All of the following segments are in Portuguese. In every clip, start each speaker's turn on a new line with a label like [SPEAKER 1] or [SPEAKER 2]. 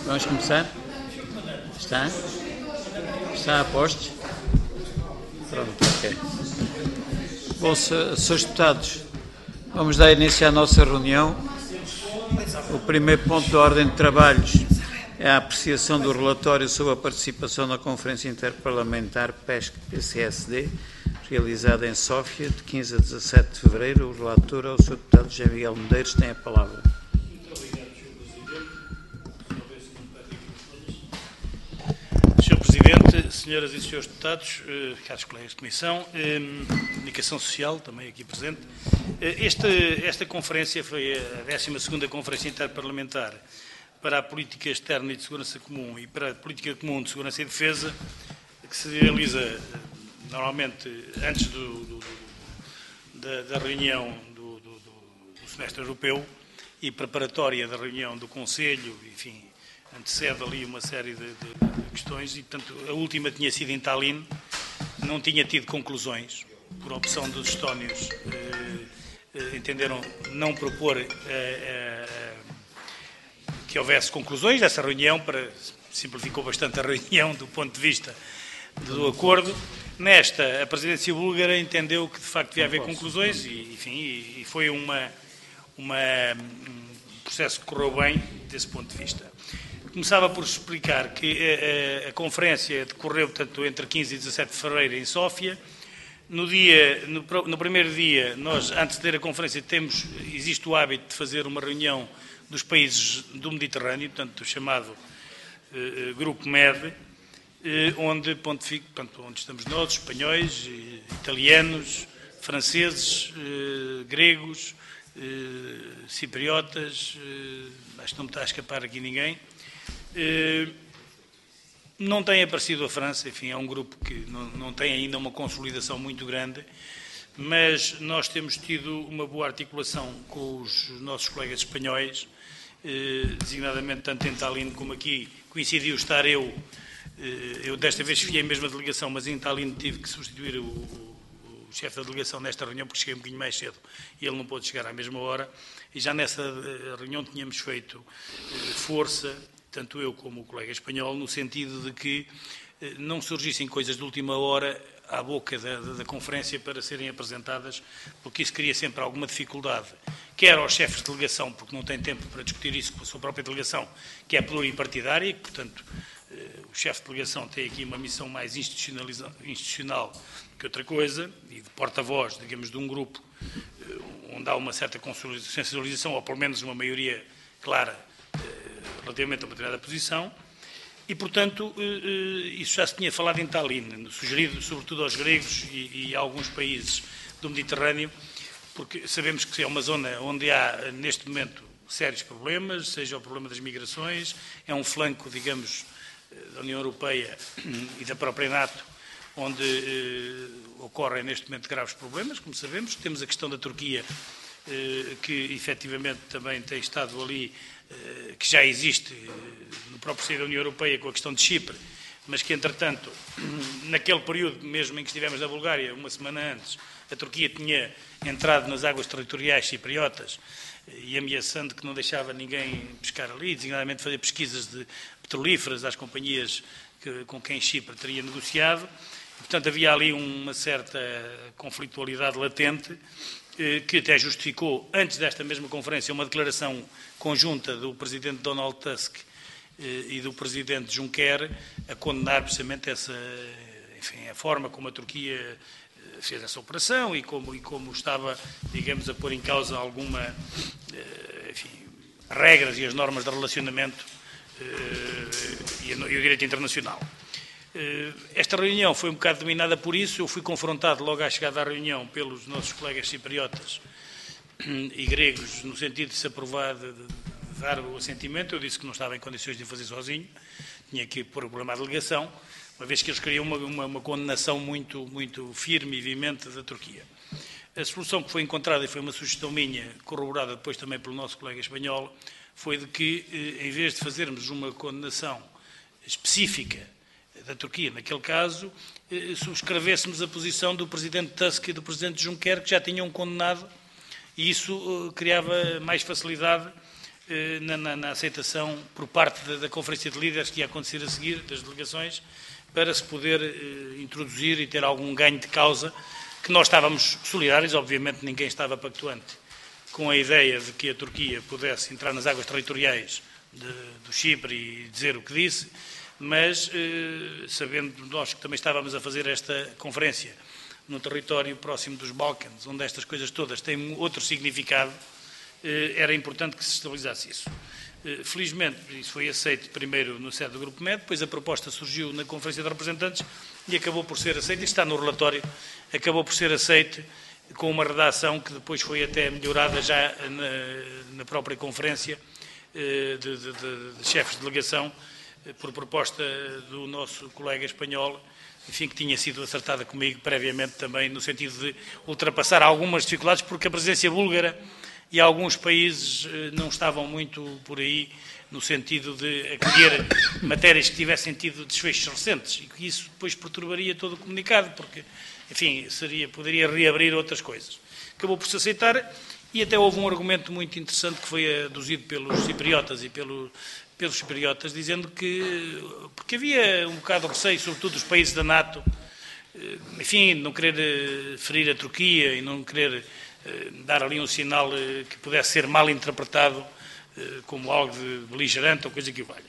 [SPEAKER 1] Vamos começar? Está? Está a postos? Pronto, ok. Bom, senhores deputados, vamos dar início à nossa reunião. O primeiro ponto da ordem de trabalhos é a apreciação do relatório sobre a participação na Conferência Interparlamentar PESC-PCSD, realizada em Sófia, de 15 a 17 de fevereiro. O relator é o Sr. Deputado José Miguel Medeiros, tem a palavra.
[SPEAKER 2] Sr. Presidente, senhoras e senhores deputados, caros colegas de comissão, comunicação social, também aqui presente, esta conferência foi a 12ª Conferência Interparlamentar para a Política Externa e de Segurança Comum e para a Política Comum de Segurança e Defesa, que se realiza normalmente antes da reunião do semestre europeu e preparatória da reunião do Conselho, enfim, antecede ali uma série de questões e, portanto, a última tinha sido em Tallinn, não tinha tido conclusões, por opção dos estónios, entenderam não propor que houvesse conclusões dessa reunião, simplificou bastante a reunião do ponto de vista do acordo. Nesta, a presidência búlgara entendeu que de facto devia haver conclusões e foi um processo que correu bem desse ponto de vista. Começava por explicar que a conferência decorreu, portanto, entre 15 e 17 de fevereiro em Sófia. No primeiro dia, nós, antes de ter a conferência, existe o hábito de fazer uma reunião dos países do Mediterrâneo, portanto, o chamado Grupo MED, onde estamos nós, espanhóis, italianos, franceses, gregos, cipriotas, acho que não me está a escapar aqui ninguém. Não tem aparecido a França, enfim, é um grupo que não tem ainda uma consolidação muito grande, mas nós temos tido uma boa articulação com os nossos colegas espanhóis, designadamente tanto em Tallinn como aqui. Coincidiu estar eu desta vez fui a mesma delegação, mas em Tallinn tive que substituir o chefe da delegação nesta reunião, porque cheguei um bocadinho mais cedo e ele não pôde chegar à mesma hora, e já nessa reunião tínhamos feito força, tanto eu como o colega espanhol, no sentido de que não surgissem coisas de última hora à boca da conferência para serem apresentadas, porque isso cria sempre alguma dificuldade, quer aos chefes de delegação, porque não têm tempo para discutir isso com a sua própria delegação, que é pluripartidária, e que, portanto, o chefe de delegação tem aqui uma missão mais institucional que outra coisa, e de porta-voz, digamos, de um grupo onde há uma certa sensibilização, ou pelo menos uma maioria clara relativamente a uma determinada posição, e, portanto, isso já se tinha falado em Tallinn, sugerido sobretudo aos gregos e a alguns países do Mediterrâneo, porque sabemos que é uma zona onde há, neste momento, sérios problemas, seja o problema das migrações, é um flanco, digamos, da União Europeia e da própria NATO, onde ocorrem neste momento graves problemas, como sabemos. Temos a questão da Turquia, que efetivamente também tem estado ali, que já existe no próprio seio da União Europeia com a questão de Chipre, mas que, entretanto, naquele período mesmo em que estivemos na Bulgária, uma semana antes, a Turquia tinha entrado nas águas territoriais cipriotas e ameaçando que não deixava ninguém pescar ali, designadamente fazer pesquisas de petrolíferas às companhias com quem Chipre teria negociado. E, portanto, havia ali uma certa conflitualidade latente, que até justificou, antes desta mesma conferência, uma declaração conjunta do Presidente Donald Tusk e do Presidente Juncker a condenar precisamente a forma como a Turquia fez essa operação e como estava, digamos, a pôr em causa alguma, regras e as normas de relacionamento e o direito internacional. Esta reunião foi um bocado dominada por isso. Eu fui confrontado logo à chegada à reunião pelos nossos colegas cipriotas e gregos, no sentido de se aprovar, de dar o assentimento. Eu disse que não estava em condições de o fazer sozinho, tinha que pôr o problema à delegação, uma vez que eles queriam uma condenação muito, muito firme e veemente da Turquia. A solução que foi encontrada, e foi uma sugestão minha, corroborada depois também pelo nosso colega espanhol, foi de que, em vez de fazermos uma condenação específica da Turquia, naquele caso, subscrevêssemos a posição do Presidente Tusk e do Presidente Juncker, que já tinham condenado, e isso criava mais facilidade na aceitação por parte da Conferência de Líderes que ia acontecer a seguir, das delegações, para se poder introduzir e ter algum ganho de causa, que nós estávamos solidários, obviamente ninguém estava pactuante com a ideia de que a Turquia pudesse entrar nas águas territoriais do Chipre e dizer o que disse, mas sabendo nós que também estávamos a fazer esta conferência no território próximo dos Balcãs, onde estas coisas todas têm outro significado, era importante que se estabilizasse isso. Felizmente, isso foi aceito primeiro no sede do Grupo MED, depois a proposta surgiu na Conferência de Representantes e acabou por ser aceita, está no relatório, acabou por ser aceito com uma redação que depois foi até melhorada já na própria Conferência de chefes de delegação, por proposta do nosso colega espanhol, enfim, que tinha sido acertada comigo previamente também, no sentido de ultrapassar algumas dificuldades, porque a presidência búlgara e alguns países não estavam muito por aí no sentido de acolher matérias que tivessem tido desfechos recentes e que isso depois perturbaria todo o comunicado, porque, enfim, poderia reabrir outras coisas. Acabou por se aceitar e até houve um argumento muito interessante que foi aduzido pelos cipriotas e pelos cipriotas, dizendo que, porque havia um bocado de receio, sobretudo dos países da NATO, enfim, não querer ferir a Turquia e não querer dar ali um sinal que pudesse ser mal interpretado como algo de beligerante ou coisa que o valha.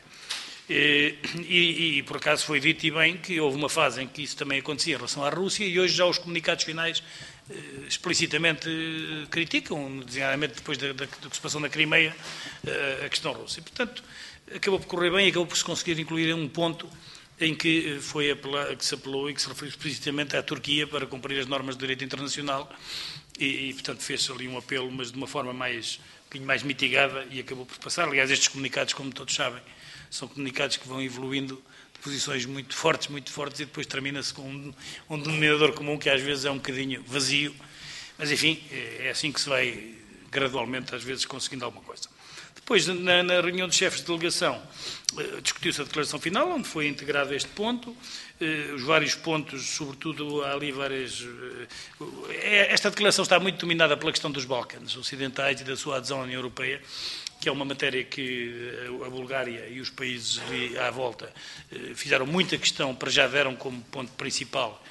[SPEAKER 2] E por acaso foi dito e bem que houve uma fase em que isso também acontecia em relação à Rússia e hoje já os comunicados finais explicitamente criticam, designadamente depois do que se passou na Crimeia, a questão russa. E, portanto, acabou por correr bem e acabou por se conseguir incluir um ponto em que se apelou e que se referiu explicitamente à Turquia para cumprir as normas de direito internacional e portanto, fez-se ali um apelo, mas de uma forma um bocadinho mais mitigada e acabou por passar. Aliás, estes comunicados, como todos sabem, são comunicados que vão evoluindo de posições muito fortes e depois termina-se com um denominador comum que às vezes é um bocadinho vazio, mas enfim, é assim que se vai gradualmente, às vezes, conseguindo alguma coisa. Depois, na reunião dos chefes de delegação, discutiu-se a declaração final, onde foi integrado este ponto, os vários pontos, sobretudo há ali várias... Esta declaração está muito dominada pela questão dos Balcãs ocidentais e da sua adesão à União Europeia, que é uma matéria que a Bulgária e os países ali à volta fizeram muita questão, para já deram como ponto principal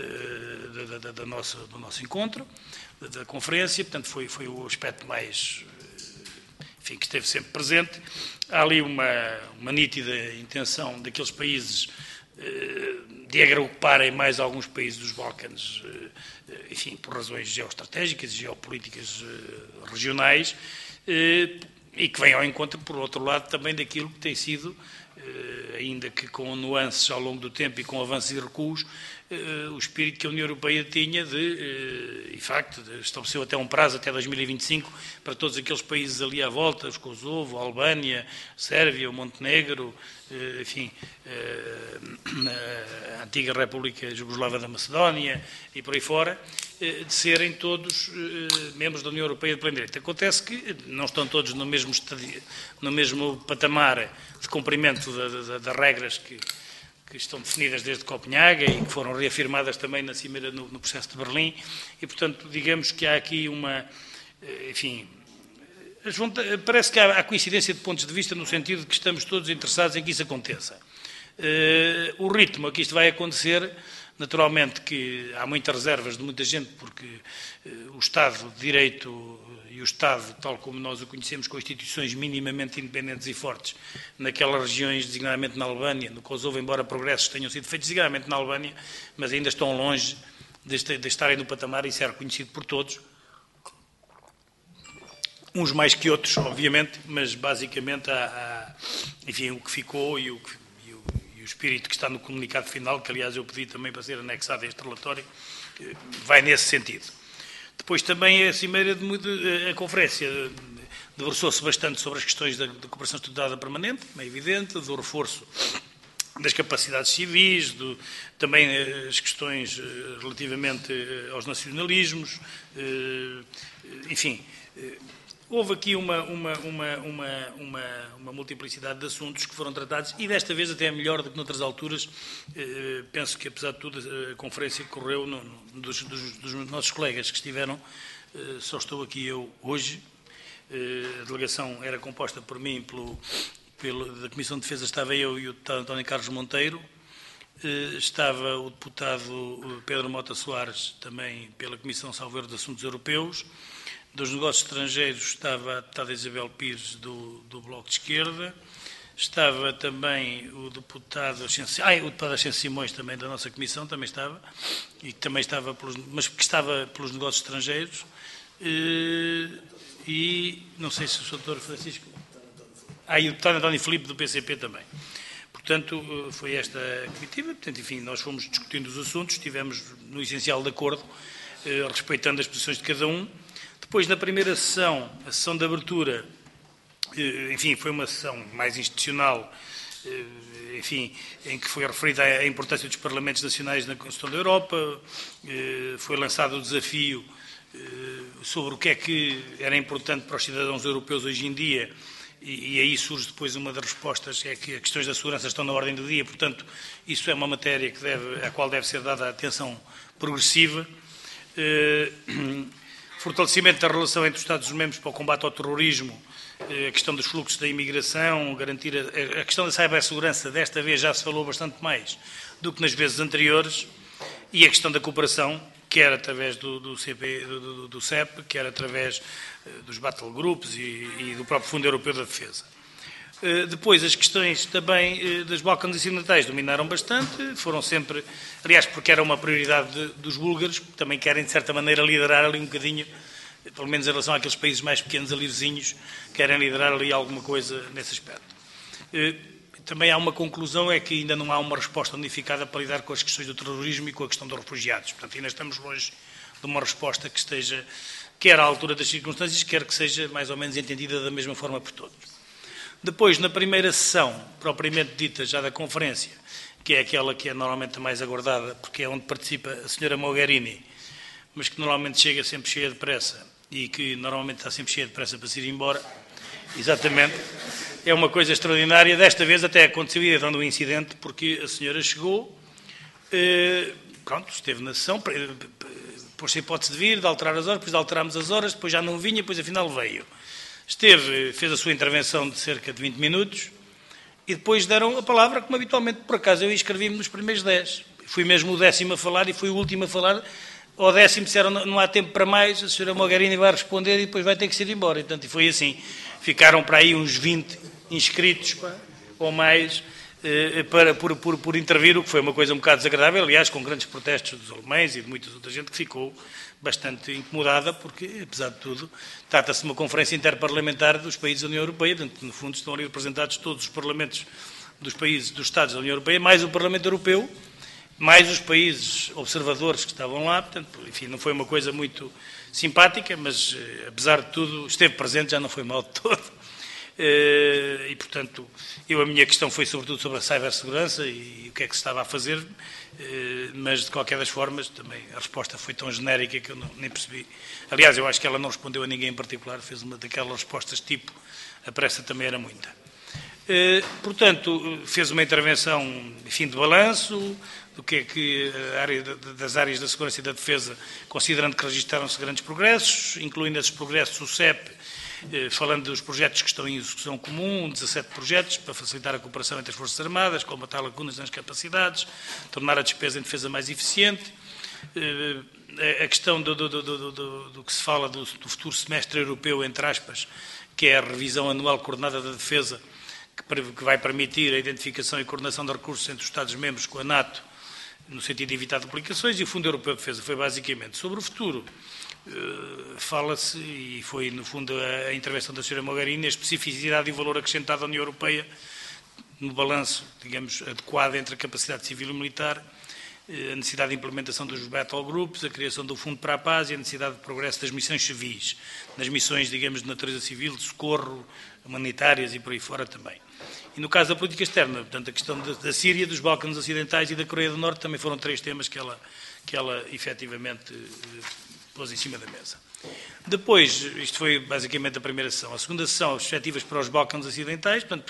[SPEAKER 2] do nosso encontro, da conferência, portanto foi o aspecto mais... enfim, que esteve sempre presente. Há ali uma nítida intenção daqueles países de agruparem mais alguns países dos Balcãs, enfim, por razões geoestratégicas e geopolíticas regionais, e que vem ao encontro, por outro lado, também daquilo que tem sido, ainda que com nuances ao longo do tempo e com avanços e recuos, o espírito que a União Europeia tinha de facto, estabeleceu até um prazo, até 2025, para todos aqueles países ali à volta, os Kosovo, a Albânia, a Sérvia, o Montenegro, enfim, a antiga República Jugoslava da Macedónia e por aí fora, de serem todos membros da União Europeia de pleno direito. Acontece que não estão todos no mesmo patamar de cumprimento das regras que estão definidas desde Copenhaga e que foram reafirmadas também na Cimeira no processo de Berlim e, portanto, digamos que há aqui enfim, parece que há coincidência de pontos de vista no sentido de que estamos todos interessados em que isso aconteça. O ritmo a que isto vai acontecer, naturalmente que há muitas reservas de muita gente porque o Estado de Direito e o Estado, tal como nós o conhecemos, com instituições minimamente independentes e fortes, naquelas regiões, designadamente na Albânia, no Kosovo, embora progressos tenham sido feitos designadamente na Albânia, mas ainda estão longe de estarem no patamar, e isso é reconhecido por todos, uns mais que outros, obviamente, mas basicamente enfim, o que ficou e o espírito que está no comunicado final, que aliás eu pedi também para ser anexado a este relatório, vai nesse sentido. Depois também a Cimeira, a Conferência debruçou-se bastante sobre as questões da cooperação estruturada permanente, como é evidente, do reforço das capacidades civis, também as questões relativamente aos nacionalismos, enfim, houve aqui uma multiplicidade de assuntos que foram tratados e desta vez até é melhor do que noutras alturas. Penso que, apesar de tudo, a conferência que correu dos nossos colegas que estiveram, só estou aqui eu hoje, A delegação era composta por mim, da Comissão de Defesa estava eu e o deputado António Carlos Monteiro, estava o deputado Pedro Mota Soares, também pela Comissão Salvo Erro de Assuntos Europeus. Dos Negócios Estrangeiros estava a deputada Isabel Pires, do Bloco de Esquerda. Estava também o deputado Ascenso Simões, também da nossa Comissão, também estava, e também estava mas que estava pelos Negócios Estrangeiros. E não sei se o Dr. Francisco... e o deputado António Filipe, do PCP, também. Portanto, foi esta a comitiva. Portanto, enfim, nós fomos discutindo os assuntos, estivemos no essencial de acordo, respeitando as posições de cada um. Depois, na primeira sessão, a sessão de abertura, enfim, foi uma sessão mais institucional, enfim, em que foi referida a importância dos Parlamentos Nacionais na Constituição da Europa, foi lançado o desafio sobre o que é que era importante para os cidadãos europeus hoje em dia, e aí surge depois uma das respostas, é que as questões da segurança estão na ordem do dia, portanto, isso é uma matéria à qual deve ser dada atenção progressiva. Fortalecimento da relação entre os Estados-membros para o combate ao terrorismo, a questão dos fluxos da imigração, garantir a questão da cibersegurança, desta vez já se falou bastante mais do que nas vezes anteriores, e a questão da cooperação, quer através do CEP, quer através dos battle groups e do próprio Fundo Europeu da Defesa. Depois, as questões também das Balcãs Ocidentais dominaram bastante, foram sempre, aliás, porque era uma prioridade dos búlgaros, que também querem, de certa maneira, liderar ali um bocadinho, pelo menos em relação àqueles países mais pequenos ali vizinhos, querem liderar ali alguma coisa nesse aspecto. Também há uma conclusão, é que ainda não há uma resposta unificada para lidar com as questões do terrorismo e com a questão dos refugiados. Portanto, ainda estamos longe de uma resposta que esteja, quer à altura das circunstâncias, quer que seja mais ou menos entendida da mesma forma por todos. Depois, na primeira sessão, propriamente dita já da conferência, que é aquela que é normalmente a mais aguardada, porque é onde participa a senhora Mogherini, mas que normalmente chega sempre cheia de pressa e que normalmente está sempre cheia de pressa para se ir embora, exatamente, é uma coisa extraordinária. Desta vez até aconteceu ir dando um incidente, porque a senhora chegou, pronto, esteve na sessão, pôs-se a hipótese de vir, de alterar as horas, depois alterámos as horas, depois já não vinha, depois afinal veio. Fez a sua intervenção de cerca de 20 minutos e depois deram a palavra, como habitualmente, por acaso, eu inscrevi-me nos primeiros 10. Fui mesmo o 10º a falar e fui o último a falar. Ao 10º disseram, não há tempo para mais, a senhora Mogherini vai responder e depois vai ter que se ir embora. E, portanto, e foi assim. Ficaram para aí uns 20 inscritos ou mais por intervir, o que foi uma coisa um bocado desagradável, aliás, com grandes protestos dos alemães e de muita outra gente que ficou bastante incomodada, porque, apesar de tudo, trata-se de uma conferência interparlamentar dos países da União Europeia, portanto, no fundo estão ali representados todos os parlamentos dos países, dos Estados da União Europeia, mais o Parlamento Europeu, mais os países observadores que estavam lá, portanto, enfim, não foi uma coisa muito simpática, mas, apesar de tudo, esteve presente, já não foi mal de todo. E, portanto, a minha questão foi sobretudo sobre a cibersegurança e o que é que se estava a fazer, mas de qualquer das formas também a resposta foi tão genérica que eu nem percebi. Aliás, eu acho que ela não respondeu a ninguém em particular, fez uma daquelas respostas tipo, a pressa também era muita. Portanto, fez uma intervenção, enfim, de balanço, do que é que das áreas da segurança e da defesa, considerando que registaram-se grandes progressos, incluindo esses progressos o CEP, falando dos projetos que estão em execução comum, 17 projetos para facilitar a cooperação entre as Forças Armadas, combater lacunas nas capacidades, tornar a despesa em defesa mais eficiente, a questão do que se fala do futuro semestre europeu, entre aspas, que é a revisão anual coordenada da defesa, que vai permitir a identificação e coordenação de recursos entre os Estados-membros com a NATO, no sentido de evitar duplicações, e o Fundo Europeu de Defesa. Foi basicamente sobre o futuro. Fala-se, e foi no fundo a intervenção da Sra. Mogherini, a especificidade e o valor acrescentado à União Europeia no balanço, digamos, adequado entre a capacidade civil e militar, a necessidade de implementação dos battle groups, a criação do Fundo para a Paz e a necessidade de progresso das missões civis, nas missões, digamos, de natureza civil, de socorro, humanitárias e por aí fora também. E no caso da política externa, portanto, a questão da Síria, dos Balcãs Ocidentais e da Coreia do Norte também foram 3 temas que ela efetivamente pôs em cima da mesa. Depois, isto foi basicamente a primeira sessão. A segunda sessão, as perspectivas para os Balcãs Ocidentais, portanto,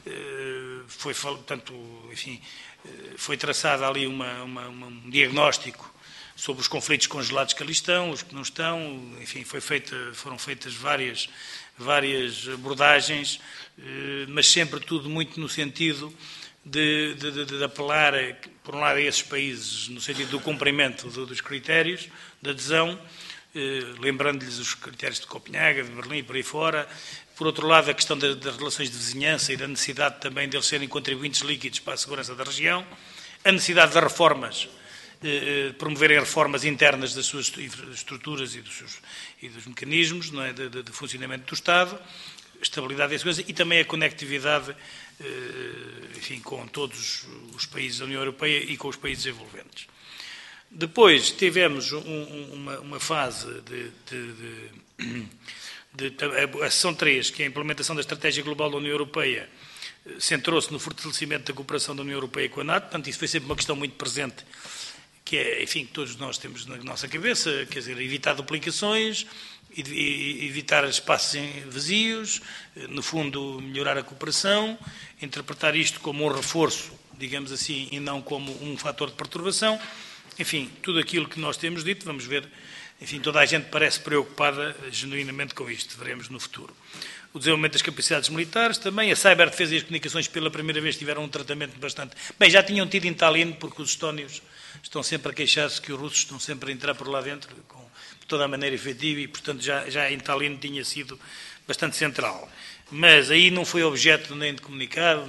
[SPEAKER 2] foi traçado ali um diagnóstico sobre os conflitos congelados que ali estão, os que não estão, enfim, foram feitas várias várias abordagens, mas sempre tudo muito no sentido de apelar, por um lado, a esses países, no sentido do cumprimento dos critérios de adesão, lembrando-lhes os critérios de Copenhaga, de Berlim e por aí fora. Por outro lado, a questão das relações de vizinhança e da necessidade também de eles serem contribuintes líquidos para a segurança da região, a necessidade de reformas, promoverem reformas internas das suas estruturas e dos mecanismos, não é, de funcionamento do Estado, estabilidade e segurança, e também a conectividade, enfim, com todos os países da União Europeia e com os países envolventes. Depois tivemos uma fase a sessão 3, que é a implementação da Estratégia Global da União Europeia, centrou-se no fortalecimento da cooperação da União Europeia com a NATO, portanto, isso foi sempre uma questão muito presente, que é, enfim, que todos nós temos na nossa cabeça, quer dizer, evitar duplicações, evitar espaços vazios, no fundo, melhorar a cooperação, interpretar isto como um reforço, digamos assim, e não como um fator de perturbação. Enfim, tudo aquilo que nós temos dito, vamos ver, enfim, toda a gente parece preocupada genuinamente com isto, veremos no futuro. O desenvolvimento das capacidades militares também, a ciberdefesa e as comunicações pela primeira vez tiveram um tratamento bastante... Bem, já tinham tido em Tallinn, porque os estónios estão sempre a queixar-se que os russos estão sempre a entrar por lá dentro, de toda a maneira efetiva, e, portanto, já em Tallinn tinha sido bastante central. Mas aí não foi objeto nem de comunicado,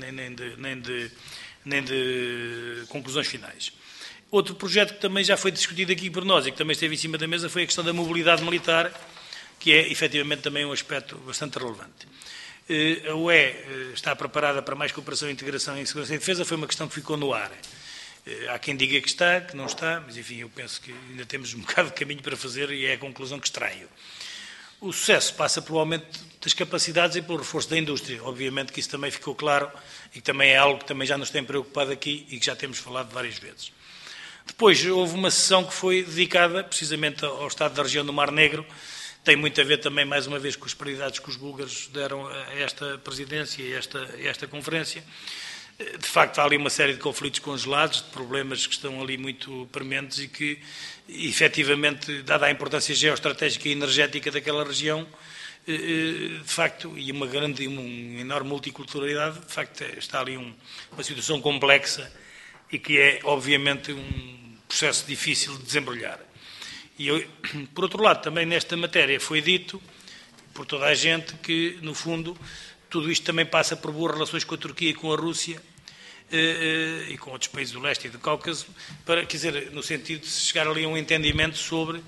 [SPEAKER 2] nem de conclusões finais. Outro projeto que também já foi discutido aqui por nós e que também esteve em cima da mesa foi a questão da mobilidade militar, que é, efetivamente, também um aspecto bastante relevante. A UE está preparada para mais cooperação e integração em segurança e defesa, foi uma questão que ficou no ar. Há quem diga que está, que não está, mas, enfim, eu penso que ainda temos um bocado de caminho para fazer e é a conclusão que extraio. O sucesso passa pelo aumento das capacidades e pelo reforço da indústria. Obviamente que isso também ficou claro e que também é algo que também já nos tem preocupado aqui e que já temos falado várias vezes. Depois houve uma sessão que foi dedicada precisamente ao Estado da região do Mar Negro. Tem muito a ver também, mais uma vez, com as prioridades que os búlgaros deram a esta presidência e a esta conferência. De facto, há ali uma série de conflitos congelados, de problemas que estão ali muito prementes e que, efetivamente, dada a importância geoestratégica e energética daquela região, de facto, e uma enorme multiculturalidade, de facto, está ali uma situação complexa e que é, obviamente, um processo difícil de desembrulhar. E, por outro lado, também nesta matéria foi dito, por toda a gente, que, no fundo, tudo isto também passa por boas relações com a Turquia e com a Rússia e com outros países do leste e do Cáucaso, para, quer dizer, no sentido de chegar ali a um entendimento sobre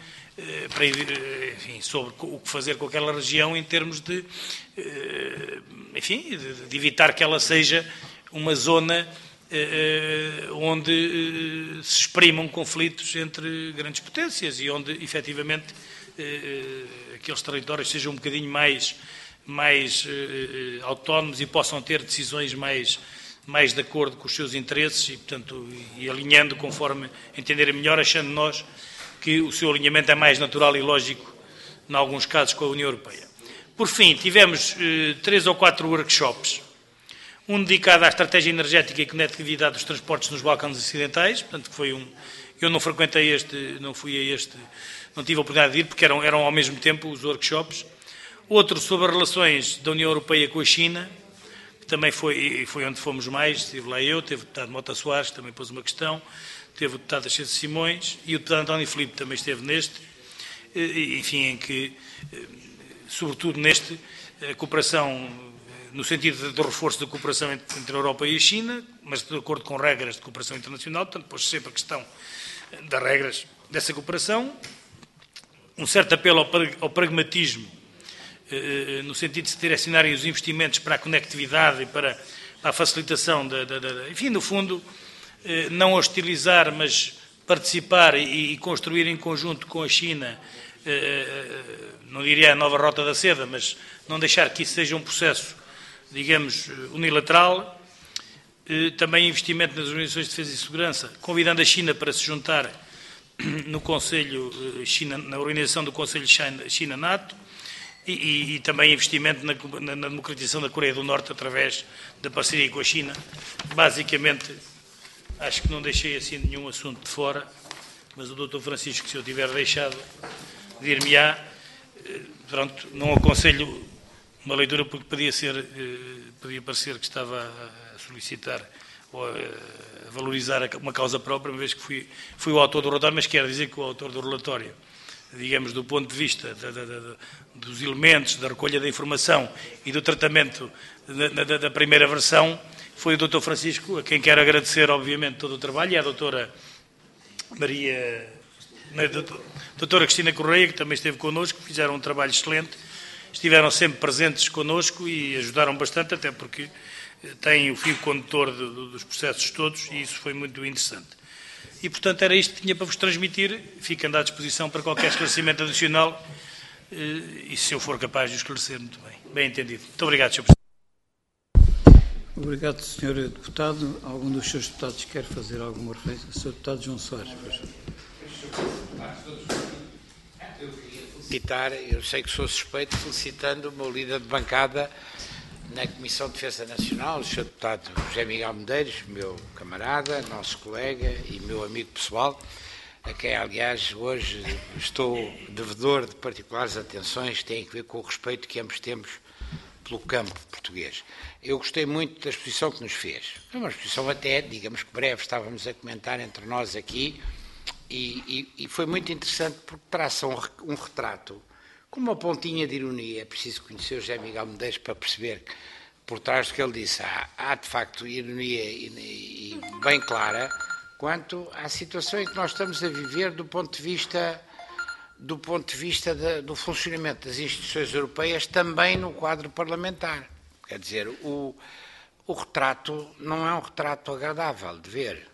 [SPEAKER 2] o que fazer com aquela região em termos de, enfim, de evitar que ela seja uma zona onde se exprimam conflitos entre grandes potências e onde, efetivamente, aqueles territórios sejam um bocadinho mais autónomos e possam ter decisões mais de acordo com os seus interesses e, portanto, e alinhando conforme entenderem melhor, achando nós que o seu alinhamento é mais natural e lógico, em alguns casos, com a União Europeia. Por fim, tivemos 3 ou 4 workshops, um dedicado à estratégia energética e conectividade dos transportes nos Balcãs Ocidentais, portanto, que foi eu não frequentei não fui a este, não tive a oportunidade de ir, porque eram ao mesmo tempo os workshops. Outro sobre as relações da União Europeia com a China, que também foi onde fomos mais, estive lá eu, teve o deputado Mota Soares, que também pôs uma questão, teve o deputado Ascenso Simões e o deputado António Filipe também esteve neste, enfim, em que, sobretudo neste, a cooperação, no sentido do reforço da cooperação entre a Europa e a China, mas de acordo com regras de cooperação internacional, portanto, pôs sempre a questão das regras dessa cooperação, um certo apelo ao pragmatismo, no sentido de se direcionarem os investimentos para a conectividade e para a facilitação, enfim, no fundo, não hostilizar, mas participar e construir em conjunto com a China, não diria a nova rota da seda, mas não deixar que isso seja um processo, digamos, unilateral. Também investimento nas organizações de defesa e segurança, convidando a China para se juntar no Conselho na organização do Conselho China-NATO, e também investimento na democratização da Coreia do Norte através da parceria com a China. Basicamente, acho que não deixei assim nenhum assunto de fora, mas o Dr. Francisco, se eu tiver deixado, dir-me-á, pronto, não aconselho uma leitura porque podia parecer que estava a solicitar ou a valorizar uma causa própria, uma vez que fui o autor do relatório, mas quero dizer que o autor do relatório, digamos, do ponto de vista dos elementos, da recolha da informação e do tratamento da primeira versão, foi o Dr. Francisco, a quem quero agradecer, obviamente, todo o trabalho, e à doutora doutora Cristina Correia, que também esteve connosco, fizeram um trabalho excelente, estiveram sempre presentes connosco e ajudaram bastante, até porque têm o fio condutor dos processos todos, e isso foi muito interessante. E, portanto, era isto que tinha para vos transmitir. Fico à disposição para qualquer esclarecimento adicional e, se eu for capaz de esclarecer, muito bem. Bem entendido. Muito obrigado, Sr. Presidente.
[SPEAKER 1] Obrigado, Sr. Deputado. Algum dos seus deputados quer fazer alguma referência? Sr. Deputado João Soares, por favor.
[SPEAKER 3] Eu queria felicitar, eu sei que sou suspeito, felicitando o meu líder de bancada na Comissão de Defesa Nacional, o Sr. Deputado José Miguel Medeiros, meu camarada, nosso colega e meu amigo pessoal, a quem, aliás, hoje estou devedor de particulares atenções que têm a ver com o respeito que ambos temos pelo campo português. Eu gostei muito da exposição que nos fez. É uma exposição até, digamos que breve, estávamos a comentar entre nós aqui, e foi muito interessante porque traça um retrato com uma pontinha de ironia. É preciso conhecer o José Miguel Medeiros para perceber que, por trás do que ele disse, há de facto ironia e bem clara quanto à situação em que nós estamos a viver do ponto de vista do funcionamento das instituições europeias, também no quadro parlamentar. Quer dizer, o retrato não é um retrato agradável de ver.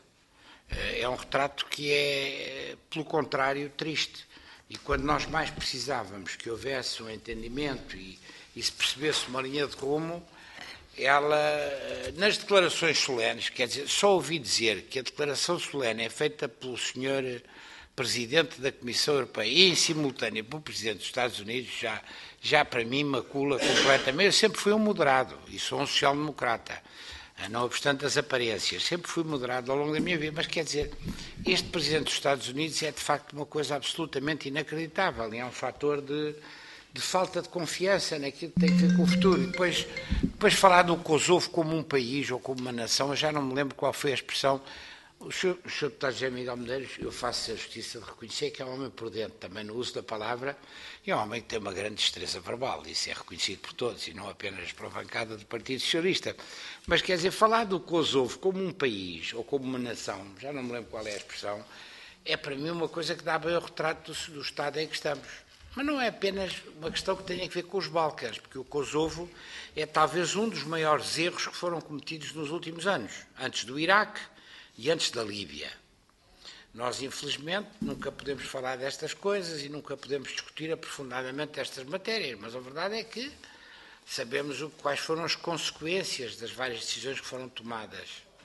[SPEAKER 3] É um retrato que é, pelo contrário, triste. E quando nós mais precisávamos que houvesse um entendimento e se percebesse uma linha de rumo, ela, nas declarações solenes, quer dizer, só ouvi dizer que a declaração solene é feita pelo Sr. Presidente da Comissão Europeia e, em simultâneo, pelo Presidente dos Estados Unidos, já para mim macula completamente. Eu sempre fui um moderado e sou um social-democrata. Não obstante as aparências, sempre fui moderado ao longo da minha vida, mas quer dizer, este Presidente dos Estados Unidos é de facto uma coisa absolutamente inacreditável e é um fator de falta de confiança naquilo que tem a ver com o futuro. E depois falar do Kosovo como um país ou como uma nação, eu já não me lembro qual foi a expressão. O Sr. Deputado José Miguel Medeiros, eu faço a justiça de reconhecer que é um homem prudente também no uso da palavra e é um homem que tem uma grande destreza verbal, isso é reconhecido por todos e não apenas pela bancada do Partido Socialista. Mas quer dizer, falar do Kosovo como um país ou como uma nação, já não me lembro qual é a expressão, é para mim uma coisa que dá bem o retrato do Estado em que estamos. Mas não é apenas uma questão que tenha a ver com os Balcãs, porque o Kosovo é talvez um dos maiores erros que foram cometidos nos últimos anos, antes do Iraque e antes da Líbia. Nós, infelizmente, nunca podemos falar destas coisas e nunca podemos discutir aprofundadamente estas matérias, mas a verdade é que sabemos quais foram as consequências das várias decisões que foram tomadas.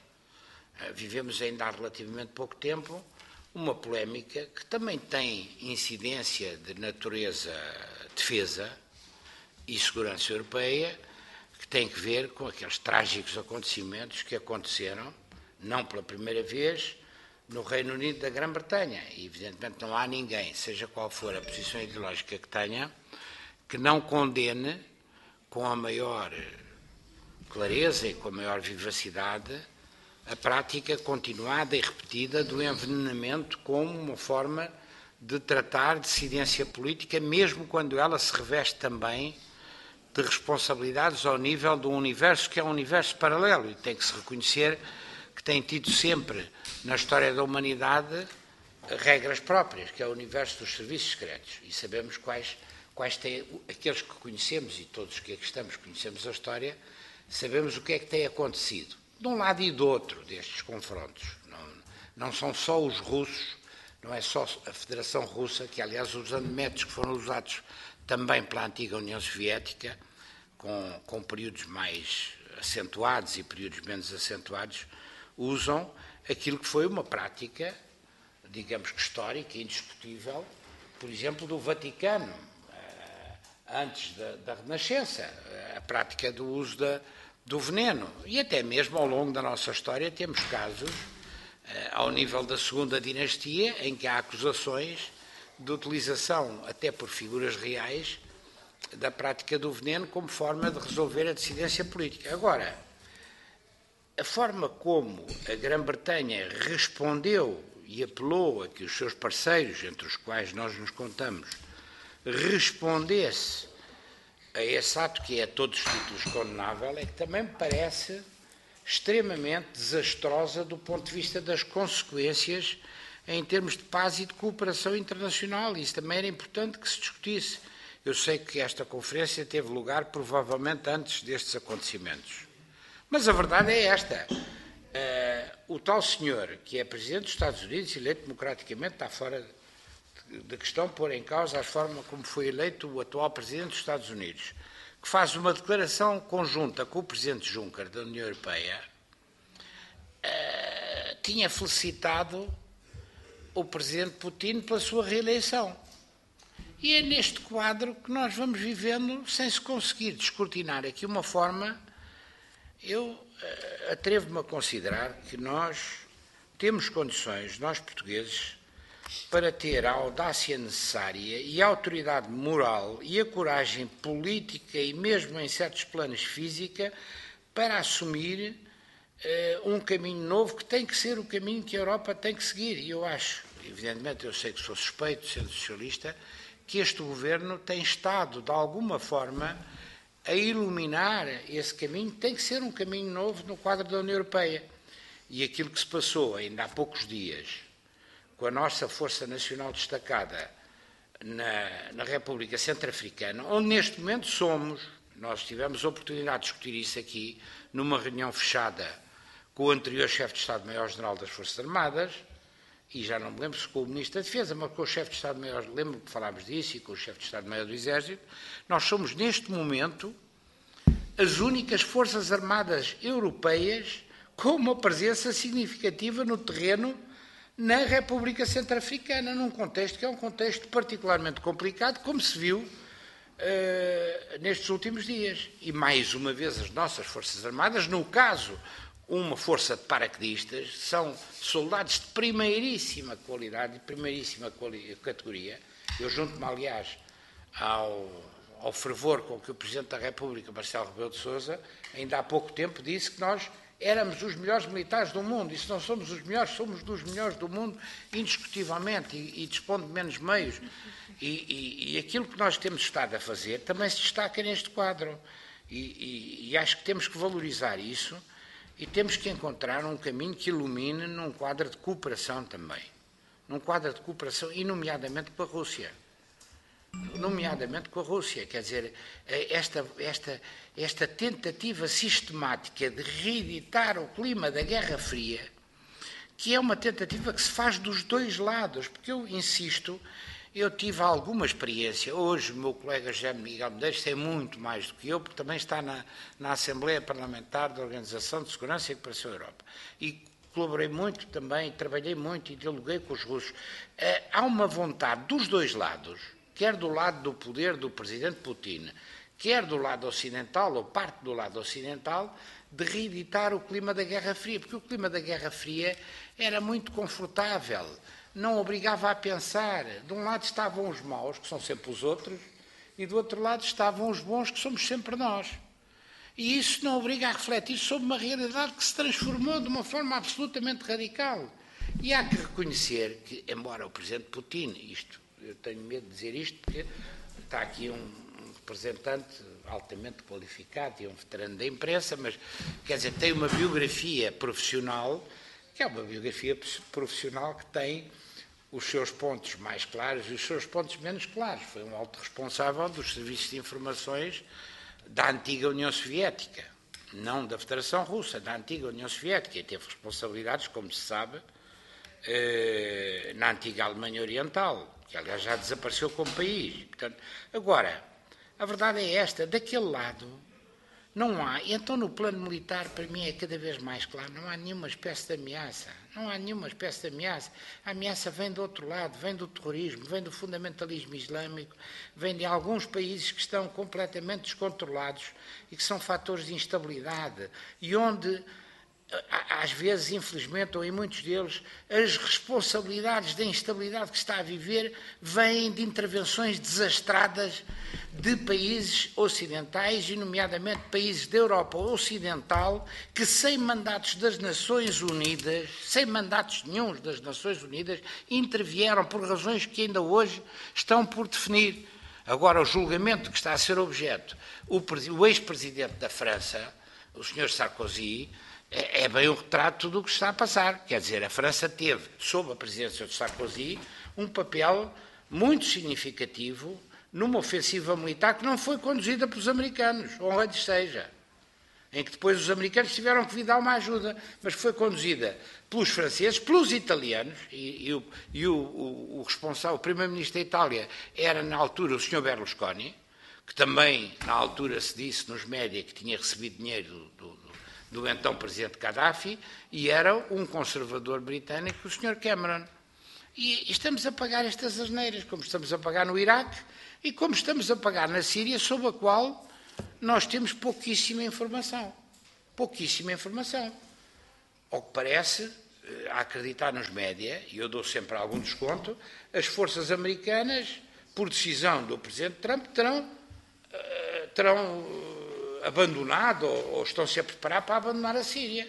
[SPEAKER 3] Vivemos ainda há relativamente pouco tempo uma polémica que também tem incidência de natureza defesa e segurança europeia, que tem que ver com aqueles trágicos acontecimentos que aconteceram, não pela primeira vez, no Reino Unido da Grã-Bretanha. E, evidentemente, não há ninguém, seja qual for a posição ideológica que tenha, que não condene com a maior clareza e com a maior vivacidade a prática continuada e repetida do envenenamento como uma forma de tratar dissidência política, mesmo quando ela se reveste também de responsabilidades ao nível de um universo que é um universo paralelo e tem que se reconhecer que tem tido sempre na história da humanidade regras próprias, que é o universo dos serviços secretos. E sabemos quais têm, aqueles que conhecemos, e todos que aqui estamos conhecemos a história, sabemos o que é que tem acontecido. De um lado e do outro destes confrontos. Não são só os russos, não é só a Federação Russa, que aliás usando métodos que foram usados também pela antiga União Soviética, com períodos mais acentuados e períodos menos acentuados, usam aquilo que foi uma prática, digamos que histórica, indiscutível, por exemplo, do Vaticano, antes da Renascença, a prática do uso do veneno. E até mesmo ao longo da nossa história temos casos, ao nível da Segunda Dinastia, em que há acusações de utilização, até por figuras reais, da prática do veneno como forma de resolver a dissidência política. Agora, a forma como a Grã-Bretanha respondeu e apelou a que os seus parceiros, entre os quais nós nos contamos, respondesse a esse ato que é a todos os títulos condenável, é que também me parece extremamente desastrosa do ponto de vista das consequências em termos de paz e de cooperação internacional. Isso também era importante que se discutisse. Eu sei que esta conferência teve lugar provavelmente antes destes acontecimentos. Mas a verdade é esta. O tal senhor, que é Presidente dos Estados Unidos, eleito democraticamente, está fora de questão pôr em causa a forma como foi eleito o atual Presidente dos Estados Unidos, que faz uma declaração conjunta com o Presidente Juncker da União Europeia, tinha felicitado o Presidente Putin pela sua reeleição. E é neste quadro que nós vamos vivendo sem se conseguir descortinar aqui uma forma. Eu atrevo-me a considerar que nós temos condições, nós portugueses, para ter a audácia necessária e a autoridade moral e a coragem política e mesmo em certos planos física para assumir um caminho novo que tem que ser o caminho que a Europa tem que seguir. E eu acho, evidentemente eu sei que sou suspeito, sendo socialista, que este governo tem estado, de alguma forma, a iluminar esse caminho, tem que ser um caminho novo no quadro da União Europeia. E aquilo que se passou ainda há poucos dias, com a nossa Força Nacional destacada na República Centro-Africana, onde neste momento nós tivemos a oportunidade de discutir isso aqui, numa reunião fechada com o anterior chefe de Estado-Maior-General das Forças Armadas, e já não me lembro se com o Ministro da Defesa, mas com o chefe de Estado-Maior, lembro que falámos disso, e com o chefe de Estado-Maior do Exército, nós somos neste momento as únicas Forças Armadas europeias com uma presença significativa no terreno na República Centro-Africana, num contexto que é um contexto particularmente complicado, como se viu nestes últimos dias. E mais uma vez as nossas Forças Armadas, no caso uma força de paraquedistas, são soldados de primeiríssima qualidade, de primeiríssima categoria. Eu junto-me, aliás, ao fervor com que o Presidente da República, Marcelo Rebelo de Sousa, ainda há pouco tempo disse que nós éramos os melhores militares do mundo, e se não somos os melhores, somos dos melhores do mundo, indiscutivelmente, e dispondo de menos meios. E aquilo que nós temos estado a fazer também se destaca neste quadro. E acho que temos que valorizar isso e temos que encontrar um caminho que ilumine num quadro de cooperação também. Num quadro de cooperação, e nomeadamente com a Rússia. Nomeadamente com a Rússia. Quer dizer, esta tentativa sistemática de reeditar o clima da Guerra Fria, que é uma tentativa que se faz dos dois lados, porque eu insisto, eu tive alguma experiência, hoje o meu colega José Miguel Medeiros tem muito mais do que eu, porque também está na Assembleia Parlamentar da Organização de Segurança e Cooperação Europa, e colaborei muito também, trabalhei muito e dialoguei com os russos. Há uma vontade dos dois lados, quer do lado do poder do Presidente Putin, quer do lado ocidental, ou parte do lado ocidental, de reeditar o clima da Guerra Fria, porque o clima da Guerra Fria era muito confortável, não obrigava a pensar. De um lado estavam os maus, que são sempre os outros, e do outro lado estavam os bons, que somos sempre nós. E isso não obriga a refletir sobre uma realidade que se transformou de uma forma absolutamente radical. E há que reconhecer que, embora o Presidente Putin, eu tenho medo de dizer isto, porque está aqui um representante altamente qualificado e um veterano da imprensa, mas, quer dizer, tem uma biografia profissional, que é uma biografia profissional que tem os seus pontos mais claros e os seus pontos menos claros. Foi um alto responsável dos serviços de informações da antiga União Soviética, não da Federação Russa, da antiga União Soviética, e teve responsabilidades, como se sabe, na antiga Alemanha Oriental, que aliás já desapareceu como país. Portanto, agora, a verdade é esta, daquele lado não há, então no plano militar para mim é cada vez mais claro, não há nenhuma espécie de ameaça, não há nenhuma espécie de ameaça. A ameaça vem do outro lado, vem do terrorismo, vem do fundamentalismo islâmico, vem de alguns países que estão completamente descontrolados e que são fatores de instabilidade e onde às vezes, infelizmente, ou em muitos deles, as responsabilidades da instabilidade que se está a viver vêm de intervenções desastradas de países ocidentais, e nomeadamente países da Europa Ocidental, que sem mandatos das Nações Unidas, sem mandatos nenhuns das Nações Unidas, intervieram por razões que ainda hoje estão por definir. Agora, o julgamento que está a ser objeto, o ex-presidente da França, o Sr. Sarkozy, é bem um retrato do que está a passar. Quer dizer, a França teve, sob a presidência de Sarkozy, um papel muito significativo numa ofensiva militar que não foi conduzida pelos americanos, honra lhes seja, em que depois os americanos tiveram que vir dar uma ajuda, mas foi conduzida pelos franceses, pelos italianos, e o responsável, o primeiro-ministro da Itália, era na altura o Sr. Berlusconi, que também na altura se disse nos média que tinha recebido dinheiro do então presidente Gaddafi, e era um conservador britânico, o Sr. Cameron. E estamos a pagar estas asneiras, como estamos a pagar no Iraque e como estamos a pagar na Síria, sobre a qual nós temos pouquíssima informação. Pouquíssima informação. Ao que parece, a acreditar nos média, e eu dou sempre algum desconto, as forças americanas, por decisão do presidente Trump, terão abandonado ou estão-se a preparar para abandonar a Síria.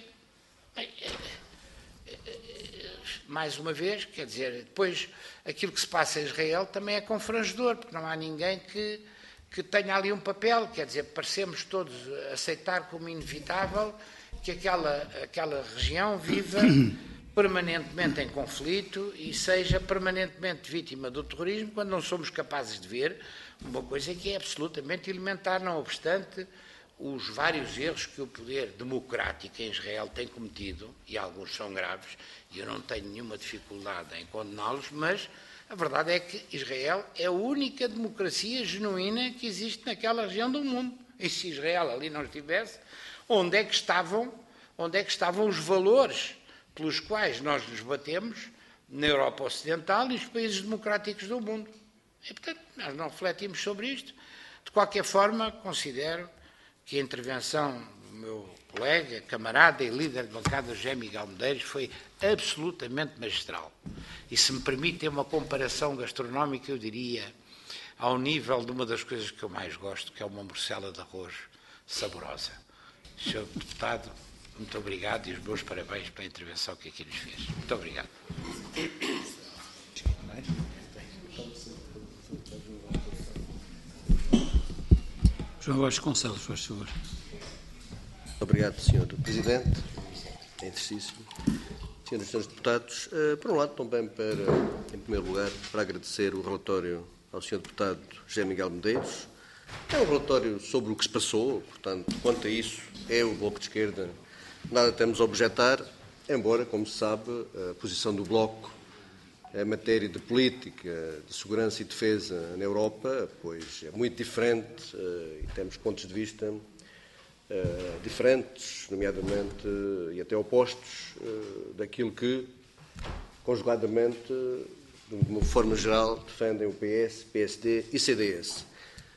[SPEAKER 3] Mais uma vez, quer dizer, depois aquilo que se passa em Israel também é confrangedor, porque não há ninguém que tenha ali um papel, quer dizer, parecemos todos aceitar como inevitável que aquela região viva permanentemente em conflito e seja permanentemente vítima do terrorismo, quando não somos capazes de ver uma coisa que é absolutamente elementar, não obstante os vários erros que o poder democrático em Israel tem cometido, e alguns são graves, e eu não tenho nenhuma dificuldade em condená-los, mas a verdade é que Israel é a única democracia genuína que existe naquela região do mundo. E se Israel ali não estivesse, onde é que estavam os valores pelos quais nós nos batemos na Europa Ocidental e nos países democráticos do mundo? E, portanto, nós não refletimos sobre isto. De qualquer forma, considero que a intervenção do meu colega, camarada e líder de bancada, José Miguel Medeiros, foi absolutamente magistral. E se me permitem uma comparação gastronómica, eu diria, ao nível de uma das coisas que eu mais gosto, que é uma morcela de arroz saborosa. Sr. Deputado, muito obrigado e os meus parabéns pela intervenção que aqui nos fez. Muito obrigado.
[SPEAKER 1] João Vasconcelos, faz favor.
[SPEAKER 4] Obrigado, Sr. Presidente. Em exercício. Senhoras e senhores deputados, por um lado, também em primeiro lugar, para agradecer o relatório ao Sr. Deputado José Miguel Medeiros. É um relatório sobre o que se passou, portanto, quanto a isso, é o Bloco de Esquerda. Nada temos a objetar, embora, como se sabe, a posição do Bloco em matéria de política, de segurança e defesa na Europa, pois é muito diferente e temos pontos de vista diferentes, nomeadamente e até opostos, daquilo que, conjugadamente, de uma forma geral, defendem o PS, PSD e CDS.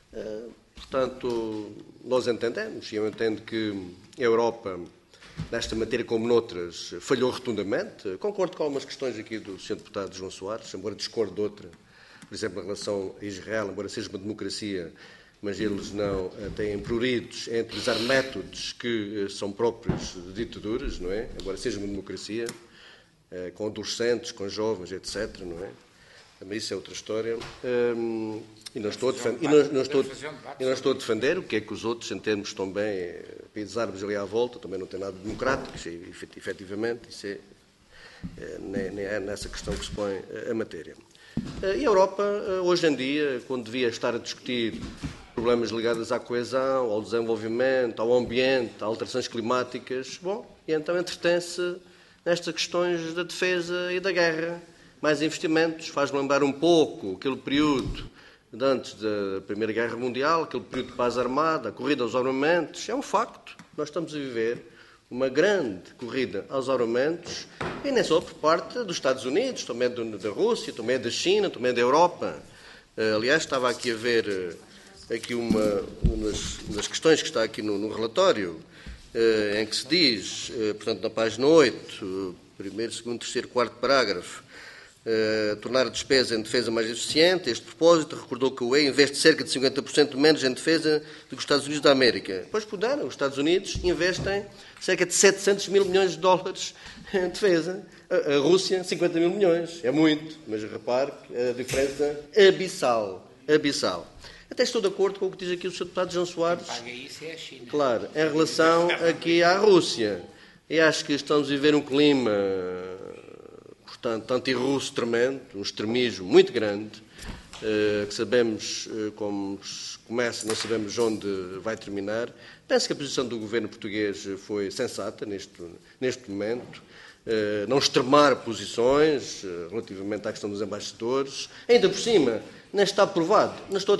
[SPEAKER 4] Portanto, nós entendemos, e eu entendo que a Europa, nesta matéria como noutras, falhou rotundamente. Concordo com algumas questões aqui do Sr. Deputado João Soares, embora discordo de outra, por exemplo, em relação a Israel, embora seja uma democracia, mas eles não têm pruridos em utilizar métodos que são próprios de ditaduras, não é? Embora seja uma democracia, com adolescentes, com jovens, etc., não é? Também isso é outra história. E não estou a defender o que é que os outros, em termos também, países árabes ali à volta, também não têm nada de democráticos, e, efetivamente, isso nem é nessa questão que se põe a matéria. E a Europa, hoje em dia, quando devia estar a discutir problemas ligados à coesão, ao desenvolvimento, ao ambiente, a alterações climáticas, e então entretém-se nestas questões da defesa e da guerra. Mais investimentos, faz lembrar um pouco aquele período de antes da Primeira Guerra Mundial, aquele período de paz armada, a corrida aos armamentos. É um facto. Nós estamos a viver uma grande corrida aos armamentos, e nem só por parte dos Estados Unidos, também da Rússia, também da China, também da Europa. Aliás, estava aqui a ver aqui uma das questões que está aqui no relatório, em que se diz, portanto, na página 8, primeiro, segundo, terceiro, quarto parágrafo, tornar a despesa em defesa mais eficiente. A este propósito, recordou que a UE investe cerca de 50% menos em defesa do que os Estados Unidos da América. Pois puderam, os Estados Unidos investem cerca de 700 mil milhões de dólares em defesa. A Rússia, 50 mil milhões. É muito, mas repare que a diferença é abissal. Abissal. Até estou de acordo com o que diz aqui o Sr. Deputado João Soares.
[SPEAKER 3] Paga isso é a China.
[SPEAKER 4] Claro, em relação aqui à Rússia. E acho que estamos a viver um clima, portanto, anti-russo tremendo, um extremismo muito grande, que sabemos como começa, não sabemos onde vai terminar. Penso que a posição do governo português foi sensata neste momento. Não extremar posições relativamente à questão dos embaixadores. Ainda por cima, não está provado. Não estou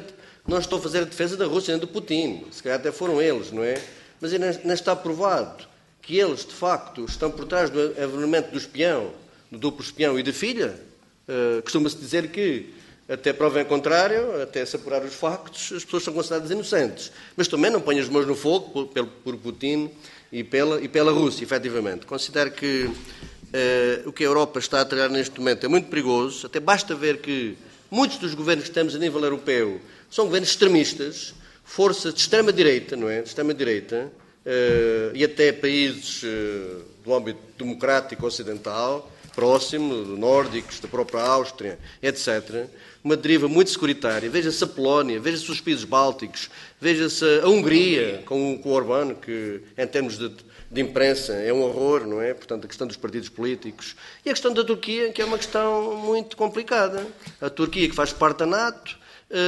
[SPEAKER 4] a fazer a defesa da Rússia nem do Putin. Se calhar até foram eles, não é? Mas não está provado que eles, de facto, estão por trás do envenenamento do espião, do duplo espião e da filha. Costuma-se dizer que, até prova em contrário, até se apurar os factos, as pessoas são consideradas inocentes. Mas também não ponham as mãos no fogo por Putin e pela Rússia, efetivamente. Considero que o que a Europa está a trabalhar neste momento é muito perigoso. Até basta ver que muitos dos governos que temos a nível europeu são governos extremistas, forças de extrema-direita, não é? De extrema-direita, e até países do âmbito democrático ocidental, próximo, nórdicos, da própria Áustria, etc. Uma deriva muito securitária. Veja-se a Polónia, veja-se os países bálticos, veja-se a Hungria, com o Orbán, que em termos de imprensa é um horror, não é? Portanto, a questão dos partidos políticos. E a questão da Turquia, que é uma questão muito complicada. A Turquia, que faz parte da NATO,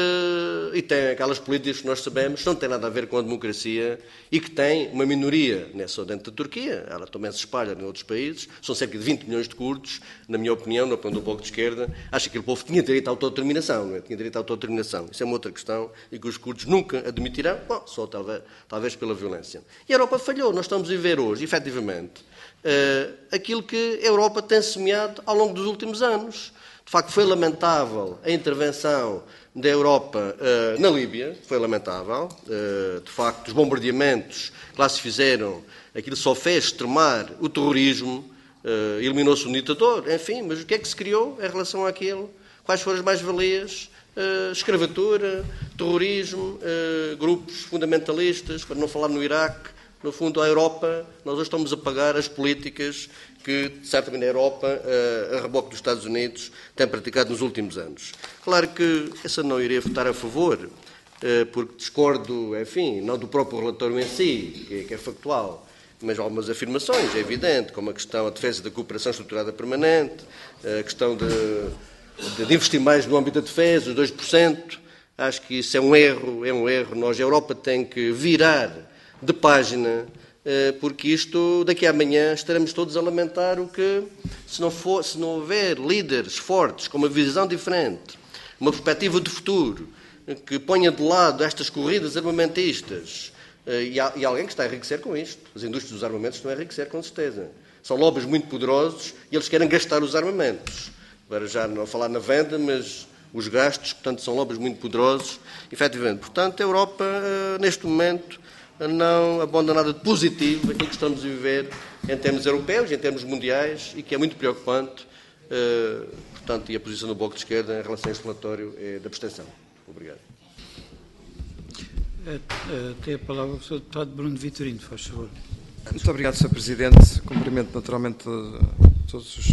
[SPEAKER 4] e tem aquelas políticas que nós sabemos, não tem nada a ver com a democracia e que tem uma minoria só dentro da Turquia, ela também se espalha em outros países, são cerca de 20 milhões de curdos, na minha opinião, na opinião do Bloco de Esquerda, acho que aquele povo tinha direito à autodeterminação, não é? Tinha direito à autodeterminação, isso é uma outra questão e que os curdos nunca admitirão, bom, só talvez pela violência. E a Europa falhou, nós estamos a ver hoje, efetivamente, aquilo que a Europa tem semeado ao longo dos últimos anos. De facto, foi lamentável a intervenção da Europa na Líbia, foi lamentável. De facto, os bombardeamentos que lá se fizeram, aquilo só fez extremar o terrorismo, eliminou-se um ditador, enfim, mas o que é que se criou em relação àquilo? Quais foram as mais-valias? Escravatura, terrorismo, grupos fundamentalistas, para não falar no Iraque. No fundo, a Europa, nós hoje estamos a pagar as políticas que, certamente, a Europa, a reboque dos Estados Unidos, tem praticado nos últimos anos. Claro que essa não iria votar a favor, porque discordo, enfim, não do próprio relatório em si, que é factual, mas algumas afirmações, é evidente, como a questão da defesa da cooperação estruturada permanente, a questão de investir mais no âmbito da defesa, os 2%. Acho que isso é um erro. Nós, a Europa, tem que virar de página, porque isto, daqui a amanhã, estaremos todos a lamentar o que, se não houver líderes fortes, com uma visão diferente, uma perspectiva de futuro, que ponha de lado estas corridas armamentistas, e alguém que está a enriquecer com isto. As indústrias dos armamentos estão a enriquecer, com certeza. São lobbies muito poderosos e eles querem gastar os armamentos. Para já não falar na venda, mas os gastos, portanto, são lobbies muito poderosos, efetivamente. Portanto, a Europa, neste momento, não aponta nada de positivo aquilo que estamos a viver em termos europeus, em termos mundiais, e que é muito preocupante. Portanto, e a posição do Bloco de Esquerda em relação a este relatório é de abstenção. Obrigado.
[SPEAKER 1] Tem a palavra o Sr. Deputado Bruno Vitorino, faz favor.
[SPEAKER 5] Muito obrigado, Sr. Presidente. Cumprimento naturalmente todos os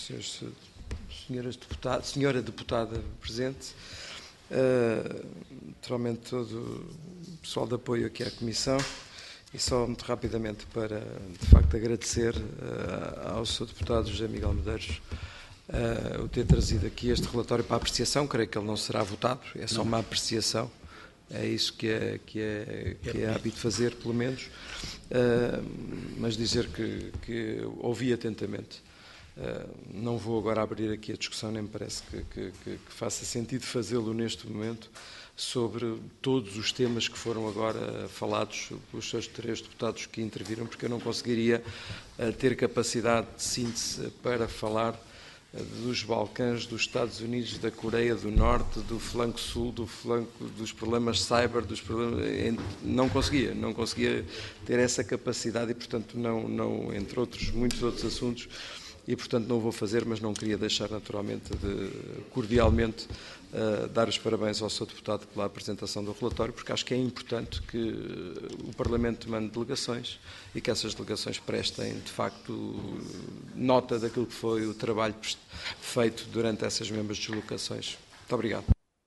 [SPEAKER 5] senhora deputada presente, naturalmente todo o pessoal de apoio aqui à Comissão, e só muito rapidamente para, de facto, agradecer ao Sr. Deputado José Miguel Medeiros o ter trazido aqui este relatório para a apreciação. Creio que ele não será votado, é só uma apreciação. É isso que é hábito fazer, pelo menos, mas dizer que ouvi atentamente. Não vou agora abrir aqui a discussão, nem me parece que faça sentido fazê-lo neste momento, sobre todos os temas que foram agora falados pelos seus três deputados que interviram, porque eu não conseguiria ter capacidade de síntese para falar dos Balcãs, dos Estados Unidos, da Coreia do Norte, do flanco sul, dos problemas cyber, não conseguia ter essa capacidade e, portanto, não, entre muitos outros assuntos, e, portanto, não o vou fazer, mas não queria deixar, naturalmente, cordialmente, dar os parabéns ao Sr. Deputado pela apresentação do relatório, porque acho que é importante que o Parlamento mande delegações e que essas delegações prestem, de facto, nota daquilo que foi o trabalho feito durante essas mesmas deslocações. Muito obrigado.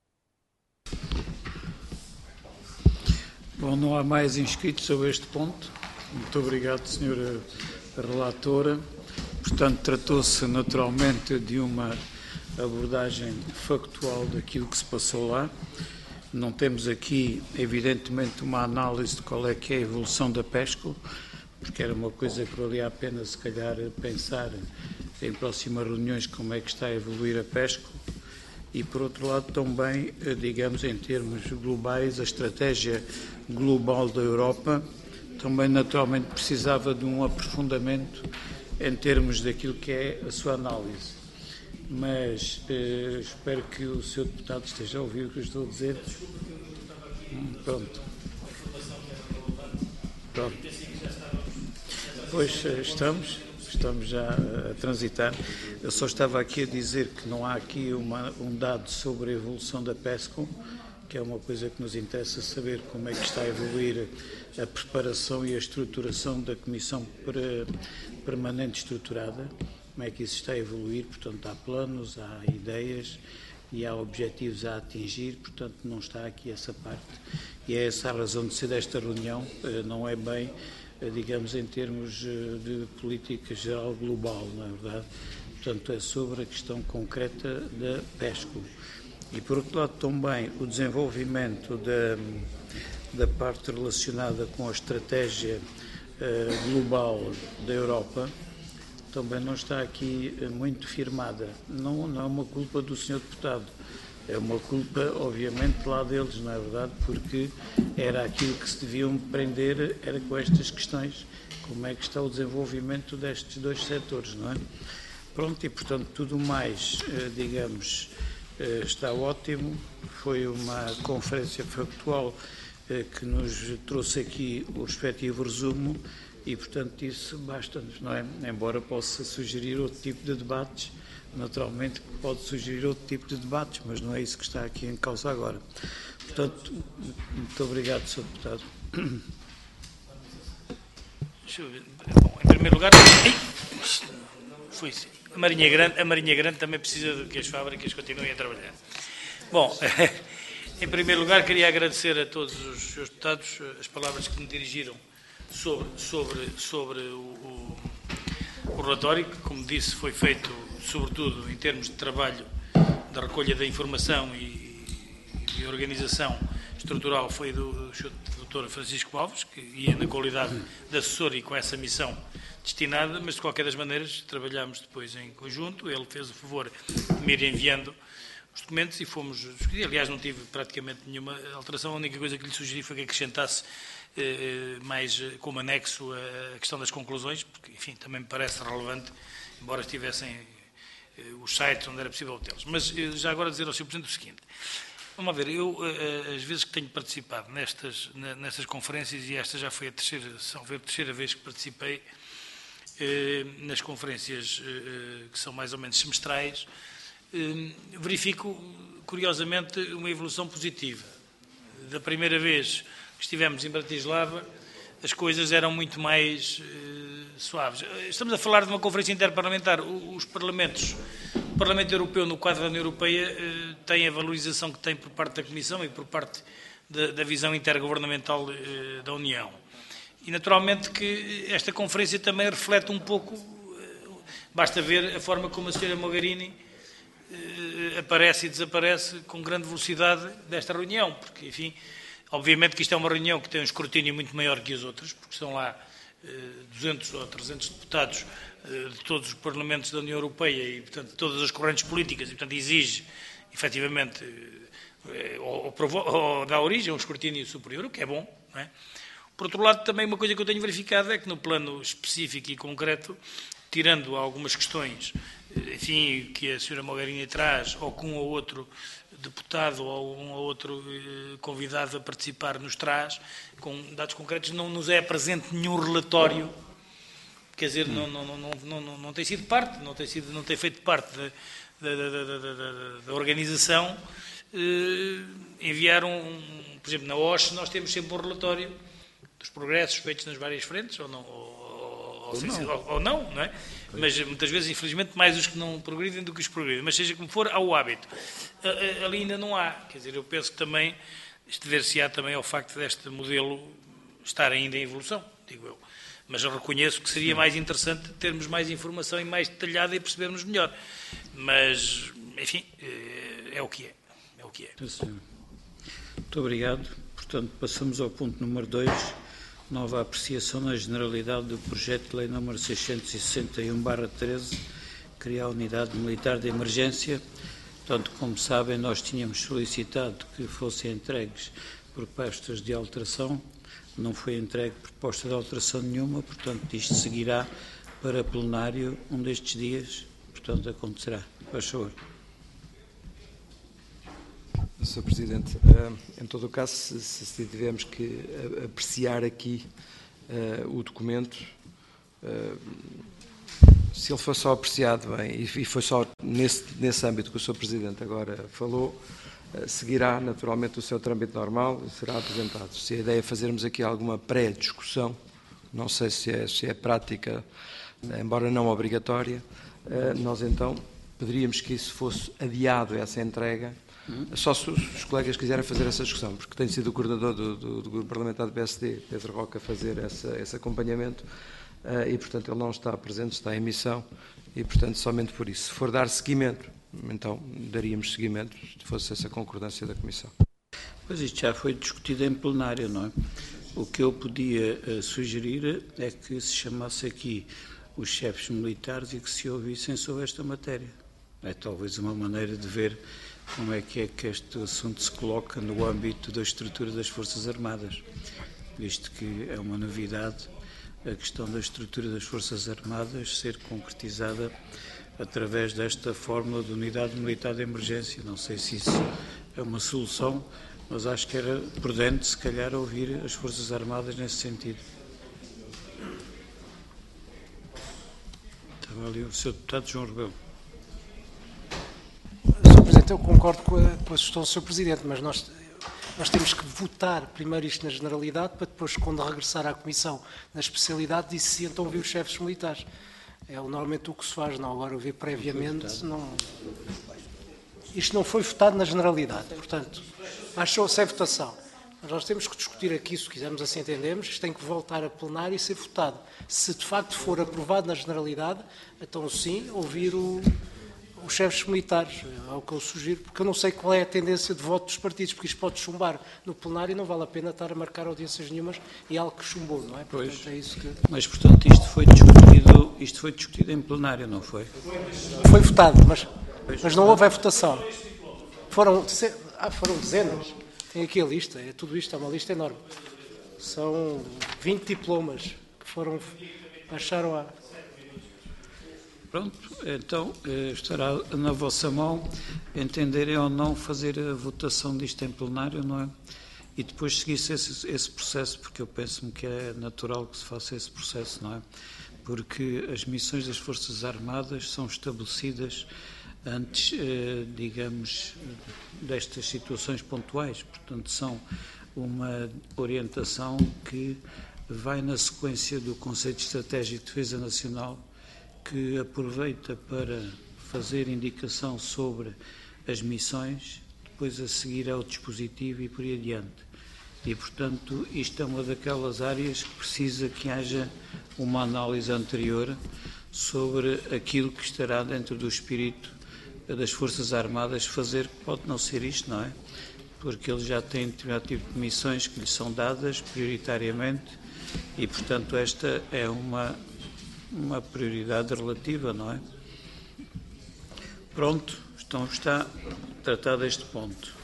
[SPEAKER 1] Bom, não há mais inscritos sobre este ponto. Muito obrigado, Sra. Relatora. Portanto, tratou-se naturalmente de uma abordagem factual daquilo que se passou lá. Não temos aqui, evidentemente, uma análise de qual é que é a evolução da PESCO, porque era uma coisa que valia a pena, se calhar, pensar em próximas reuniões como é que está a evoluir a PESCO. E, por outro lado, também, digamos, em termos globais, a estratégia global da Europa também, naturalmente, precisava de um aprofundamento em termos daquilo que é a sua análise. Mas espero que o Sr. Deputado esteja a ouvir o que eu estou a dizer. Pronto. Pois estamos já a transitar. Eu só estava aqui a dizer que não há aqui um dado sobre a evolução da PESCO, que é uma coisa que nos interessa saber como é que está a evoluir a preparação e a estruturação da Comissão Permanente Estruturada, como é que isso está a evoluir. Portanto, há planos, há ideias e há objetivos a atingir, portanto, não está aqui essa parte. E é essa a razão de ser desta reunião, não é bem, digamos, em termos de política geral global, não é verdade? Portanto, é sobre a questão concreta da PESCO. E, por outro lado, também o desenvolvimento da parte relacionada com a estratégia global da Europa também não está aqui muito firmada. Não é uma culpa do Sr. Deputado, é uma culpa, obviamente, lá deles, não é verdade? Porque era aquilo que se deviam prender, era com estas questões, como é que está o desenvolvimento destes dois setores, não é? Pronto, e portanto tudo mais, digamos, está ótimo. Foi uma conferência factual que nos trouxe aqui o respectivo resumo e, portanto, isso basta-nos, não é? Embora possa sugerir outro tipo de debates, naturalmente pode sugerir outro tipo de debates, mas não é isso que está aqui em causa agora. Portanto, muito obrigado, Sr. Deputado.
[SPEAKER 2] Bom, em primeiro lugar, foi sim. A Marinha Grande também precisa de que as fábricas continuem a trabalhar. Bom, em primeiro lugar, queria agradecer a todos os senhores deputados as palavras que me dirigiram sobre o relatório, que, como disse, foi feito, sobretudo, em termos de trabalho da recolha da informação e de organização estrutural, foi do Sr. Dr. Francisco Alves, que ia na qualidade de assessor e com essa missão destinada, mas de qualquer das maneiras trabalhámos depois em conjunto. Ele fez o favor de me ir enviando os documentos e fomos discutir. Aliás, não tive praticamente nenhuma alteração. A única coisa que lhe sugeri foi que acrescentasse mais como anexo a questão das conclusões, porque, enfim, também me parece relevante, embora estivessem os sites onde era possível obtê-los. Mas já agora dizer ao Sr. Presidente o seguinte. Vamos ver, eu, às vezes que tenho participado nestas conferências, e esta já foi a terceira vez que participei nas conferências que são mais ou menos semestrais, verifico, curiosamente, uma evolução positiva. Da primeira vez que estivemos em Bratislava, as coisas eram muito mais suaves. Estamos a falar de uma conferência interparlamentar. Os parlamentos, o Parlamento Europeu, no quadro da União Europeia, tem a valorização que tem por parte da Comissão e por parte da visão intergovernamental da União. E, naturalmente, que esta conferência também reflete um pouco, basta ver a forma como a Sra. Mogherini aparece e desaparece com grande velocidade desta reunião, porque, enfim, obviamente que isto é uma reunião que tem um escrutínio muito maior que as outras, porque estão lá 200 ou 300 deputados de todos os parlamentos da União Europeia e, portanto, de todas as correntes políticas, e, portanto, exige, efetivamente, ou dá origem a um escrutínio superior, o que é bom, não é? Por outro lado, também uma coisa que eu tenho verificado é que, no plano específico e concreto, tirando algumas questões, enfim, que a Sra. Mogherini traz, ou que um ou outro deputado ou um ou outro convidado a participar nos traz, com dados concretos, não nos é apresente nenhum relatório, quer dizer, não tem sido parte, não tem feito parte da organização. Enviaram, por exemplo, na OSCE nós temos sempre um relatório dos progressos feitos nas várias frentes, ou não, não é? Mas muitas vezes, infelizmente, mais os que não progridem do que os que progridem. Mas seja como for, há o hábito. Ali ainda não há. Quer dizer, eu penso que também, isto dever-se-á também ao facto deste modelo estar ainda em evolução, digo eu. Mas eu reconheço que seria mais interessante termos mais informação e mais detalhada e percebermos melhor. Mas, enfim, é o que é. É o que é.
[SPEAKER 1] Muito obrigado. Portanto, passamos ao ponto número 2. Nova apreciação na generalidade do projeto de lei número 661/13, criar a unidade militar de emergência. Portanto, como sabem, nós tínhamos solicitado que fossem entregues propostas de alteração. Não foi entregue proposta de alteração nenhuma, portanto, isto seguirá para plenário um destes dias. Portanto, acontecerá. Faz favor.
[SPEAKER 5] Sr. Presidente, em todo o caso, se tivermos que apreciar aqui o documento, se ele for só apreciado bem, e foi só nesse âmbito que o Sr. Presidente agora falou, seguirá naturalmente o seu trâmite normal e será apresentado. Se a ideia é fazermos aqui alguma pré-discussão, não sei se é prática, embora não obrigatória, nós então pediríamos que isso fosse adiado, essa entrega, só se os colegas quiserem fazer essa discussão, porque tem sido o coordenador do Grupo Parlamentar do PSD, Pedro Roca, a fazer esse acompanhamento e, portanto, ele não está presente, está em missão e, portanto, somente por isso. Se for dar seguimento, então daríamos seguimento, se fosse essa concordância da Comissão.
[SPEAKER 1] Pois isto já foi discutido em plenário, não é? O que eu podia sugerir é que se chamasse aqui os chefes militares e que se ouvissem sobre esta matéria. É talvez uma maneira de ver como é que este assunto se coloca no âmbito da estrutura das Forças Armadas, visto que é uma novidade a questão da estrutura das Forças Armadas ser concretizada através desta fórmula de unidade militar de emergência. Não sei se isso é uma solução, mas acho que era prudente, se calhar, ouvir as Forças Armadas nesse sentido. Estava ali o Sr. Deputado João Rebelo.
[SPEAKER 6] Sr. Presidente, eu concordo com a sugestão do Sr. Presidente, mas nós temos que votar primeiro isto na generalidade para depois, quando regressar à Comissão na especialidade, disse então ouvir os chefes militares. É normalmente o que se faz, não agora ouvir previamente. Não... Isto não foi votado na generalidade, portanto, achou-se em votação. Mas nós temos que discutir aqui, se quisermos assim entendemos, isto tem que voltar a plenário e ser votado. Se de facto for aprovado na generalidade, então sim, ouvir os chefes militares, é o que eu sugiro, porque eu não sei qual é a tendência de voto dos partidos, porque isto pode chumbar no plenário e não vale a pena estar a marcar audiências nenhumas e algo que chumbou, não é? Portanto,
[SPEAKER 1] pois.
[SPEAKER 6] É isso que...
[SPEAKER 1] Mas, portanto, isto foi discutido em plenário, não foi?
[SPEAKER 6] Foi votado, mas não houve a votação. Foram dezenas. Tem aqui a lista, tudo isto, é uma lista enorme. São 20 diplomas que baixaram a...
[SPEAKER 1] Pronto, então estará na vossa mão entenderem ou não fazer a votação disto em plenário, não é? E depois seguir-se esse processo, porque eu penso-me que é natural que se faça esse processo, não é? Porque as missões das Forças Armadas são estabelecidas antes, digamos, destas situações pontuais. Portanto, são uma orientação que vai na sequência do Conceito Estratégico de Defesa Nacional, que aproveita para fazer indicação sobre as missões, depois a seguir ao dispositivo e por aí adiante. E, portanto, isto é uma daquelas áreas que precisa que haja uma análise anterior sobre aquilo que estará dentro do espírito das Forças Armadas fazer, que pode não ser isto, não é? Porque eles já têm determinado tipo de missões que lhes são dadas prioritariamente e, portanto, esta é uma prioridade relativa, não é? Pronto, então está tratado este ponto.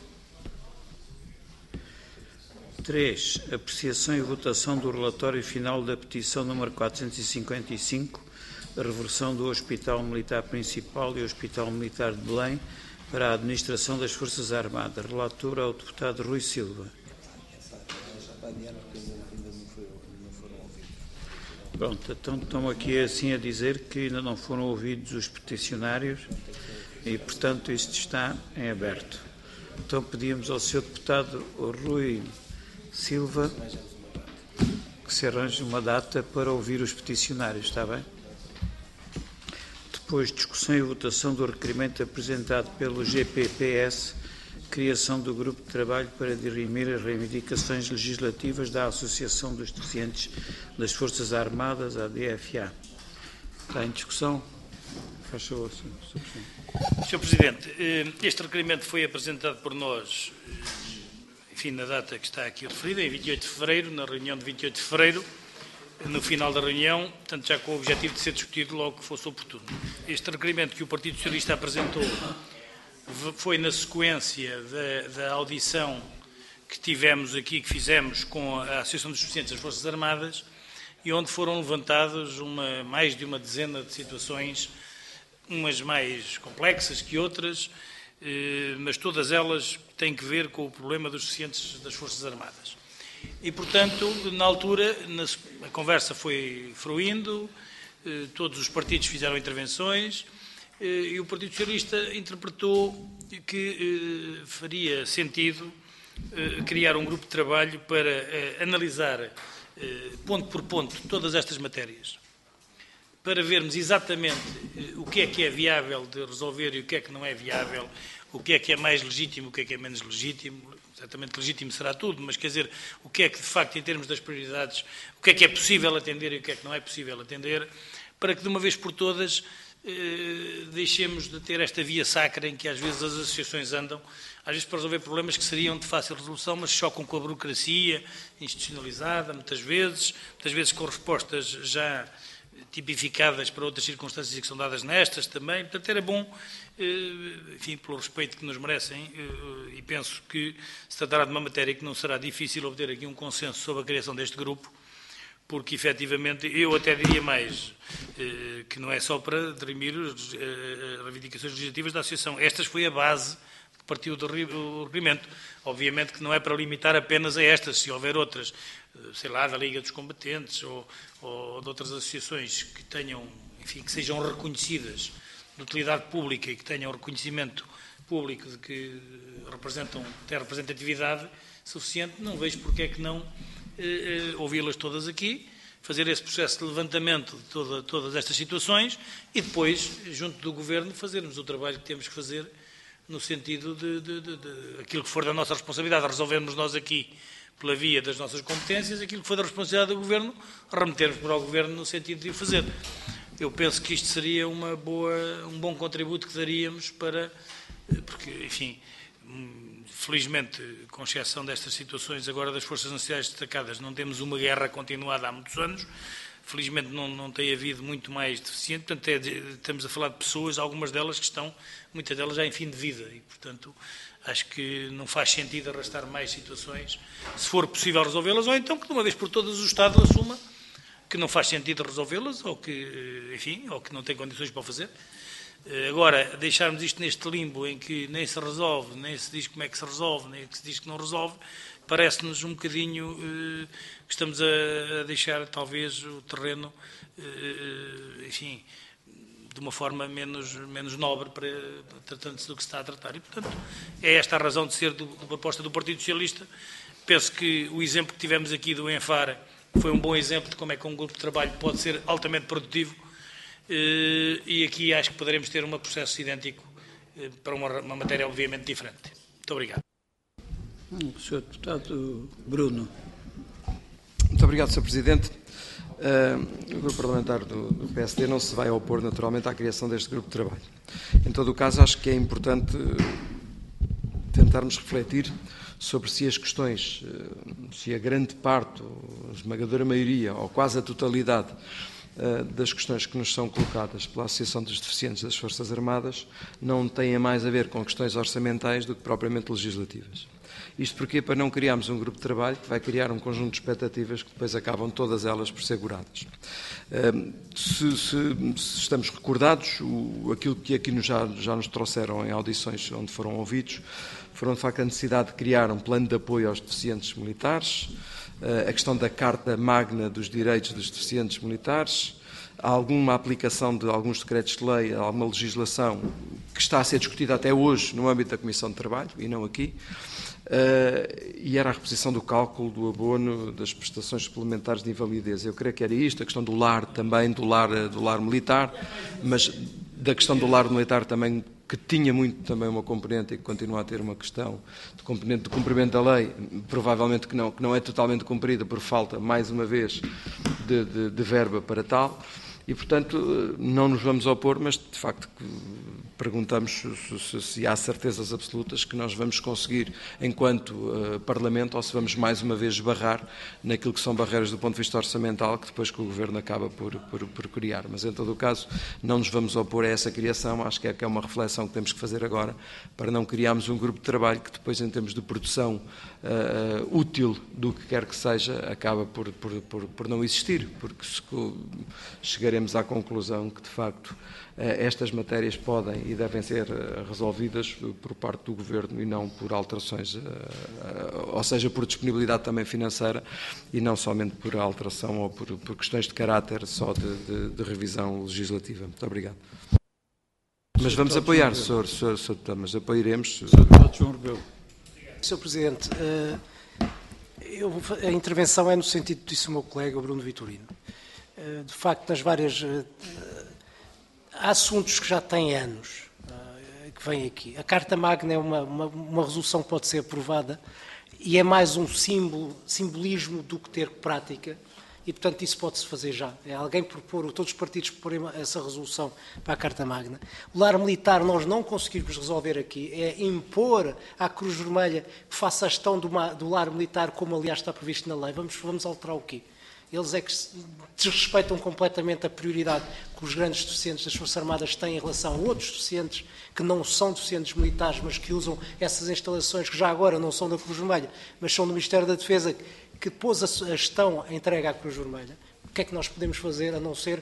[SPEAKER 1] 3. Apreciação e votação do relatório final da petição número 455 a reversão do Hospital Militar Principal e Hospital Militar de Belém para a administração das Forças Armadas. Relator é o deputado Rui Silva. Pronto, então estão aqui assim a dizer que ainda não foram ouvidos os peticionários e, portanto, isto está em aberto. Então pedimos ao Sr. Deputado Rui Silva que se arranje uma data para ouvir os peticionários, está bem? Depois, discussão e votação do requerimento apresentado pelo GPPS, criação do grupo de trabalho para dirimir as reivindicações legislativas da Associação dos Deficientes das Forças Armadas, a DFA. Está em discussão? Faz favor, Sr. Presidente.
[SPEAKER 2] Sr. Presidente, este requerimento foi apresentado por nós, enfim, na data que está aqui referida, em 28 de fevereiro, na reunião de 28 de fevereiro, no final da reunião, portanto, já com o objetivo de ser discutido logo que fosse oportuno. Este requerimento que o Partido Socialista apresentou foi na sequência da audição que tivemos aqui, que fizemos com a Associação dos Deficientes das Forças Armadas, e onde foram levantadas mais de uma dezena de situações, umas mais complexas que outras, mas todas elas têm que ver com o problema dos deficientes das Forças Armadas. E, portanto, na altura, a conversa foi fruindo, todos os partidos fizeram intervenções, e o Partido Socialista interpretou que faria sentido criar um grupo de trabalho para analisar, ponto por ponto, todas estas matérias, para vermos exatamente o que é viável de resolver e o que é que não é viável, o que é mais legítimo, o que é menos legítimo. Certamente legítimo será tudo, mas quer dizer, o que é que de facto, em termos das prioridades, o que é possível atender e o que é que não é possível atender, para que de uma vez por todas deixemos de ter esta via sacra em que às vezes as associações andam, às vezes para resolver problemas que seriam de fácil resolução, mas chocam com a burocracia institucionalizada, muitas vezes com respostas já tipificadas para outras circunstâncias que são dadas nestas também. Portanto, era bom, enfim, pelo respeito que nos merecem, e penso que se tratará de uma matéria que não será difícil obter aqui um consenso sobre a criação deste grupo, porque, efetivamente, eu até diria mais, que não é só para dirimir as reivindicações legislativas da Associação. Esta foi a base que partiu do requerimento. Obviamente que não é para limitar apenas a estas, se houver outras, sei lá, da Liga dos Combatentes ou de outras associações que tenham, enfim, que sejam reconhecidas de utilidade pública e que tenham reconhecimento público de que têm representatividade suficiente, não vejo porque é que não ouvi-las todas aqui, fazer esse processo de levantamento de todas estas situações e depois, junto do Governo, fazermos o trabalho que temos que fazer no sentido de aquilo que for da nossa responsabilidade, resolvermos nós aqui pela via das nossas competências, aquilo que for da responsabilidade do Governo, remetermos para o Governo no sentido de o fazer. Eu penso que isto seria um bom contributo que daríamos para, porque, enfim, felizmente, com exceção destas situações agora das Forças Nacionais destacadas, não temos uma guerra continuada há muitos anos, felizmente não tem havido muito mais deficiente, portanto estamos a falar de pessoas, algumas delas que estão, muitas delas já em fim de vida, e portanto acho que não faz sentido arrastar mais situações, se for possível resolvê-las, ou então que de uma vez por todas o Estado assuma que não faz sentido resolvê-las, ou que, enfim, ou que não tem condições para o fazer. Agora, deixarmos isto neste limbo em que nem se resolve, nem se diz como é que se resolve, nem que se diz que não resolve, parece-nos um bocadinho que estamos a deixar talvez o terreno, enfim, de uma forma menos nobre, tratando-se do que se está a tratar. E, portanto, é esta a razão de ser da proposta do Partido Socialista. Penso que o exemplo que tivemos aqui do ENFAR foi um bom exemplo de como é que um grupo de trabalho pode ser altamente produtivo. E aqui acho que poderemos ter um processo idêntico para uma matéria obviamente diferente. Muito obrigado.
[SPEAKER 1] Sr. Deputado Bruno.
[SPEAKER 5] Muito obrigado, Sr. Presidente. O Grupo Parlamentar do PSD não se vai opor naturalmente à criação deste grupo de trabalho. Em todo o caso, acho que é importante tentarmos refletir sobre se as questões, se a grande parte, a esmagadora maioria ou quase a totalidade das questões que nos são colocadas pela Associação dos Deficientes das Forças Armadas não têm mais a ver com questões orçamentais do que propriamente legislativas. Isto porque para não criarmos um grupo de trabalho que vai criar um conjunto de expectativas que depois acabam todas elas por ser seguradas. Se estamos recordados, aquilo que aqui já nos trouxeram em audições onde foram ouvidos, foram de facto a necessidade de criar um plano de apoio aos deficientes militares, a questão da Carta Magna dos Direitos dos Deficientes Militares, alguma aplicação de alguns decretos de lei, alguma legislação que está a ser discutida até hoje no âmbito da Comissão de Trabalho e não aqui, e era a reposição do cálculo do abono das prestações suplementares de invalidez. Eu creio que era isto, a questão do lar também, do lar militar, mas da questão do lar militar também, que tinha muito também uma componente e que continua a ter uma questão de componente de cumprimento da lei, provavelmente que não é totalmente cumprida por falta, mais uma vez, de verba para tal. E, portanto, não nos vamos opor, mas, de facto, perguntamos se há certezas absolutas que nós vamos conseguir, enquanto Parlamento, ou se vamos mais uma vez barrar naquilo que são barreiras do ponto de vista orçamental, que depois que o Governo acaba por criar. Mas, em todo o caso, não nos vamos opor a essa criação. Acho que é uma reflexão que temos que fazer agora, para não criarmos um grupo de trabalho que depois, em termos de produção útil do que quer que seja, acaba por não existir, porque chegaremos à conclusão que, de facto, estas matérias podem e devem ser resolvidas por parte do Governo e não por alterações, ou seja, por disponibilidade também financeira e não somente por alteração ou por questões de caráter só de revisão legislativa. Muito obrigado. Mas vamos apoiar, Sr. Deputado, mas apoiaremos.
[SPEAKER 1] Sr. Deputado João Rebelo.
[SPEAKER 6] Sr. Presidente, a intervenção é no sentido que disse o meu colega Bruno Vitorino. De facto, nas várias... há assuntos que já têm anos que vêm aqui. A Carta Magna é uma resolução que pode ser aprovada e é mais um simbolismo do que ter prática e, portanto, isso pode-se fazer já. É alguém propor, todos os partidos proporem essa resolução para a Carta Magna. O lar militar nós não conseguimos resolver aqui, é impor à Cruz Vermelha que faça a gestão do lar militar como, aliás, está previsto na lei. Vamos alterar o quê? Eles é que desrespeitam completamente a prioridade que os grandes deficientes das Forças Armadas têm em relação a outros deficientes que não são deficientes militares, mas que usam essas instalações que já agora não são da Cruz Vermelha, mas são do Ministério da Defesa, que pôs a gestão entregue à Cruz Vermelha. O que é que nós podemos fazer a não ser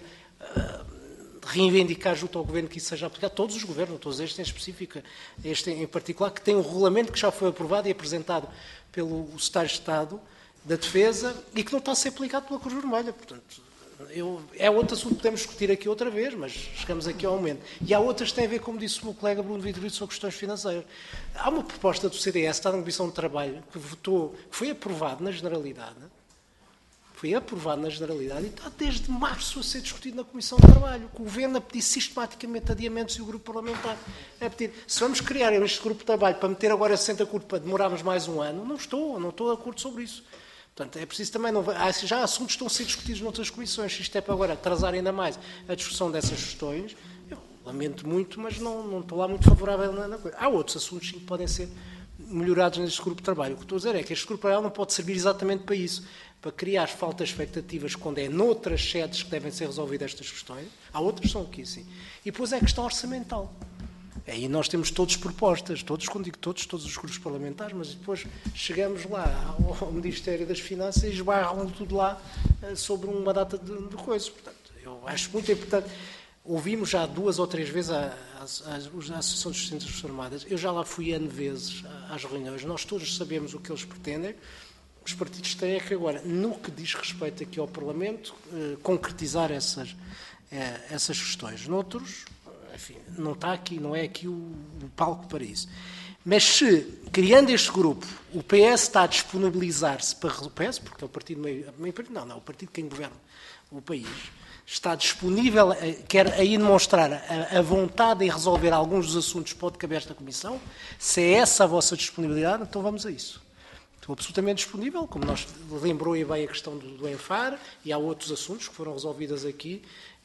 [SPEAKER 6] reivindicar junto ao Governo que isso seja aplicado? Todos os governos, todos estes em específico, este em particular, que tem um regulamento que já foi aprovado e apresentado pelo Secretário de Estado da Defesa e que não está a ser aplicado pela Cruz Vermelha. Portanto, é outro assunto que podemos discutir aqui outra vez, mas chegamos aqui ao momento. E há outras que têm a ver, como disse o meu colega Bruno Vitorino, sobre questões financeiras. Há uma proposta do CDS, está na Comissão de Trabalho, que foi aprovado na Generalidade, e está desde março a ser discutido na Comissão de Trabalho, com o Governo a pedir sistematicamente adiamentos e o Grupo Parlamentar a pedir. Se vamos criar este Grupo de Trabalho para meter agora 60 curto para demorarmos mais um ano, não estou de acordo sobre isso. Portanto, é preciso também... já assuntos estão a ser discutidos noutras comissões. Se isto é para agora atrasar ainda mais a discussão dessas questões, eu lamento muito, mas não estou lá muito favorável na coisa. Há outros assuntos que podem ser melhorados neste grupo de trabalho. O que estou a dizer é que este grupo de trabalho não pode servir exatamente para isso, para criar faltas expectativas quando é noutras sedes que devem ser resolvidas estas questões. Há outras que são aqui, sim. E depois é a questão orçamental. Aí nós temos todos propostas, quando digo todos os grupos parlamentares, mas depois chegamos lá ao Ministério das Finanças e esbarram tudo lá sobre uma data de coisas. Portanto, eu acho muito importante. Ouvimos já 2 ou 3 vezes a Associação dos Deficientes das Forças Armadas. Eu já lá fui N vezes às reuniões. Nós todos sabemos o que eles pretendem. Os partidos têm que agora, no que diz respeito aqui ao Parlamento, concretizar essas questões. Noutros, enfim, não está aqui, não é aqui o palco para isso. Mas se, criando este grupo, o PS está a disponibilizar-se para... O PS, porque é o partido o partido que governa o país, está disponível, quer aí demonstrar a vontade em resolver alguns dos assuntos que pode caber esta Comissão, se é essa a vossa disponibilidade, então vamos a isso. Estou absolutamente disponível, como nós lembrou e bem a questão do ENFAR, e há outros assuntos que foram resolvidos aqui,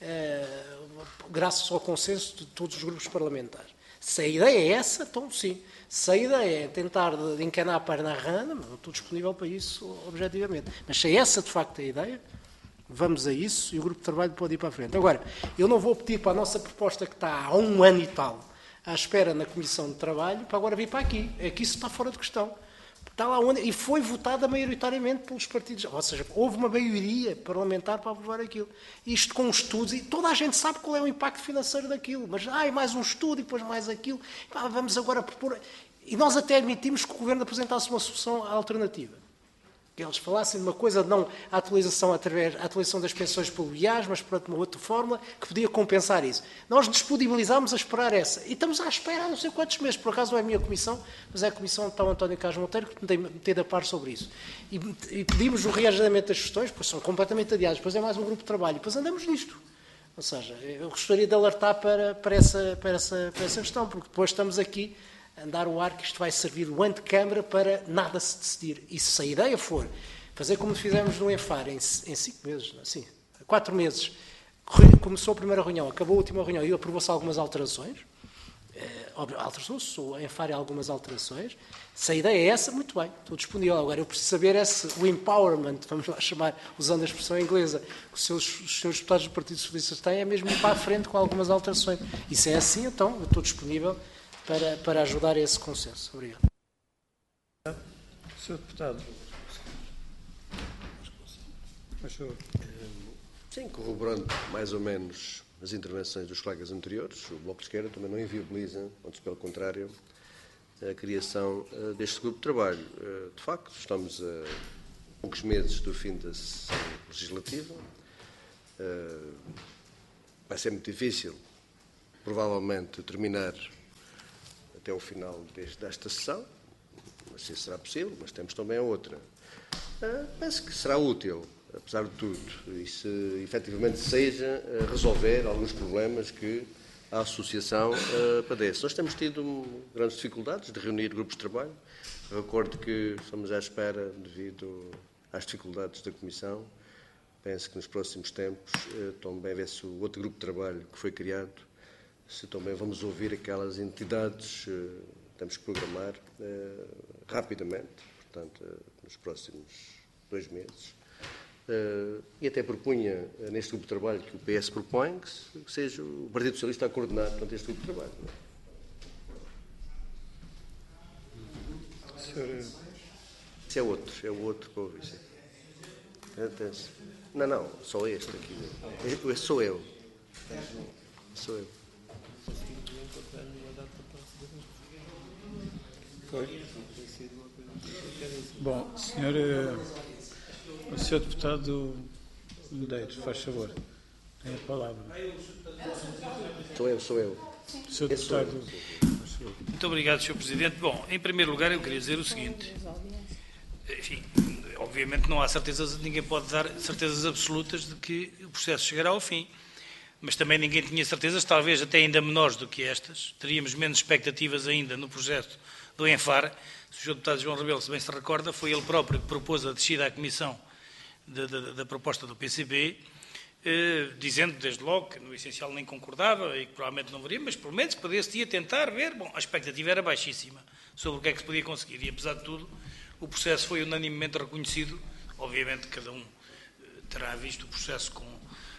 [SPEAKER 6] graças ao consenso de todos os grupos parlamentares. Se a ideia é essa, então sim. Se a ideia é tentar encanar a perna à rã, estou disponível para isso, objetivamente. Mas se é essa, de facto, a ideia, vamos a isso e o grupo de trabalho pode ir para a frente. Agora, eu não vou pedir para a nossa proposta que está há 1 ano e tal, à espera na Comissão de Trabalho, para agora vir para aqui. É que isso está fora de questão. Está lá onde, e foi votada maioritariamente pelos partidos, ou seja, houve uma maioria parlamentar para aprovar aquilo. Isto com estudos, e toda a gente sabe qual é o impacto financeiro daquilo, mas mais um estudo e depois mais aquilo, vamos agora propor... E nós até admitimos que o Governo apresentasse uma solução alternativa. Que eles falassem de uma coisa, não a atualização das pensões pelo IAS, mas por uma outra fórmula que podia compensar isso. Nós disponibilizámos a esperar essa. E estamos à espera há não sei quantos meses. Por acaso não é a minha comissão, mas é a comissão de tal António Carlos Monteiro que me tem metido a par sobre isso. E pedimos o reagendamento das questões, pois são completamente adiadas. Depois é mais um grupo de trabalho. E depois andamos nisto. Ou seja, eu gostaria de alertar para essa questão, porque depois estamos aqui andar o ar que isto vai servir o antecâmara para nada se decidir. E se a ideia for fazer como fizemos no ENFAR em 5 meses, assim, 4 meses, começou a primeira reunião, acabou a última reunião e aprovou-se algumas alterações, alterações, o ENFAR algumas alterações, se a ideia é essa, muito bem, estou disponível. Agora, eu preciso saber o empowerment, vamos lá chamar, usando a expressão inglesa, que os senhores deputados do Partido Socialista têm, é mesmo ir para a frente com algumas alterações. E se é assim, então, eu estou disponível para ajudar a esse consenso. Obrigado.
[SPEAKER 1] Sr. Deputado.
[SPEAKER 4] Sim, corroborando mais ou menos as intervenções dos colegas anteriores, o Bloco de Esquerda também não inviabiliza, antes pelo contrário, a criação deste grupo de trabalho. De facto, estamos a poucos meses do fim da sessão legislativa. Vai ser muito difícil, provavelmente, terminar até o final desta sessão, mas se será possível, mas temos também a outra. Penso que será útil, apesar de tudo, e se efetivamente seja resolver alguns problemas que a Associação padece. Nós temos tido grandes dificuldades de reunir grupos de trabalho. Recordo que estamos à espera, devido às dificuldades da Comissão. Penso que nos próximos tempos também vê-se o outro grupo de trabalho que foi criado, se também vamos ouvir aquelas entidades, temos que programar rapidamente, portanto, nos próximos 2 meses. E até propunha, neste grupo de trabalho que o PS propõe, que seja o Partido Socialista a coordenar, portanto, este grupo de trabalho. Esse é o outro para ouvir. Não, só este aqui. Este sou eu. Sou eu.
[SPEAKER 1] Bom, o Sr. Deputado Medeiros, faz favor, tem a palavra.
[SPEAKER 4] Sou eu.
[SPEAKER 1] O Sr. Deputado, faz favor.
[SPEAKER 2] Muito obrigado, Sr. Presidente. Bom, em primeiro lugar, eu queria dizer o seguinte. Enfim, obviamente não há certezas, ninguém pode dar certezas absolutas de que o processo chegará ao fim. Mas também ninguém tinha certezas, talvez até ainda menores do que estas. Teríamos menos expectativas ainda no projeto do ENFAR. O Sr. Deputado João Rebelo, se bem se recorda, foi ele próprio que propôs a descida à Comissão da proposta do PCP, dizendo desde logo que no essencial nem concordava e que provavelmente não veria, mas pelo menos poderia-se tentar ver. Bom, a expectativa era baixíssima sobre o que é que se podia conseguir e, apesar de tudo, o processo foi unanimemente reconhecido. Obviamente, cada um terá visto o processo com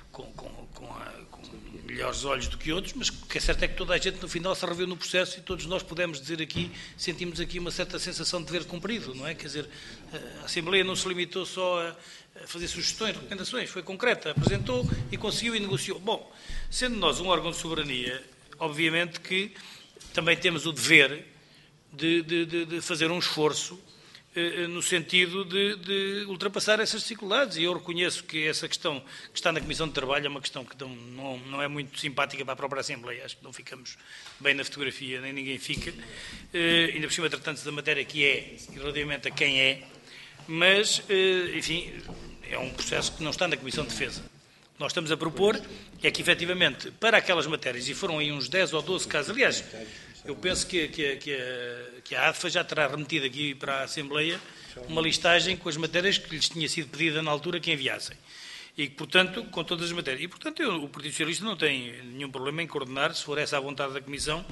[SPEAKER 2] melhores olhos do que outros, mas o que é certo é que toda a gente no final se reviu no processo e todos nós podemos dizer aqui, sentimos aqui uma certa sensação de dever cumprido, não é? Quer dizer, a Assembleia não se limitou só a fazer sugestões, recomendações, foi concreta, apresentou e conseguiu e negociou. Bom, sendo nós um órgão de soberania, obviamente que também temos o dever de fazer um esforço no sentido de ultrapassar essas dificuldades, e eu reconheço que essa questão que está na Comissão de Trabalho é uma questão que não é muito simpática para a própria Assembleia, acho que não ficamos bem na fotografia, nem ninguém fica, ainda por cima tratando-se da matéria que é, e relativamente a quem é, mas, enfim, é um processo que não está na Comissão de Defesa. O que nós estamos a propor é que, efetivamente, para aquelas matérias, e foram aí uns 10 ou 12 casos, aliás, eu penso que a ADFA já terá remetido aqui para a Assembleia uma listagem com as matérias que lhes tinha sido pedida na altura que enviassem. E, portanto, com todas as matérias. E, portanto, o Partido Socialista não tem nenhum problema em coordenar, se for essa a vontade da Comissão,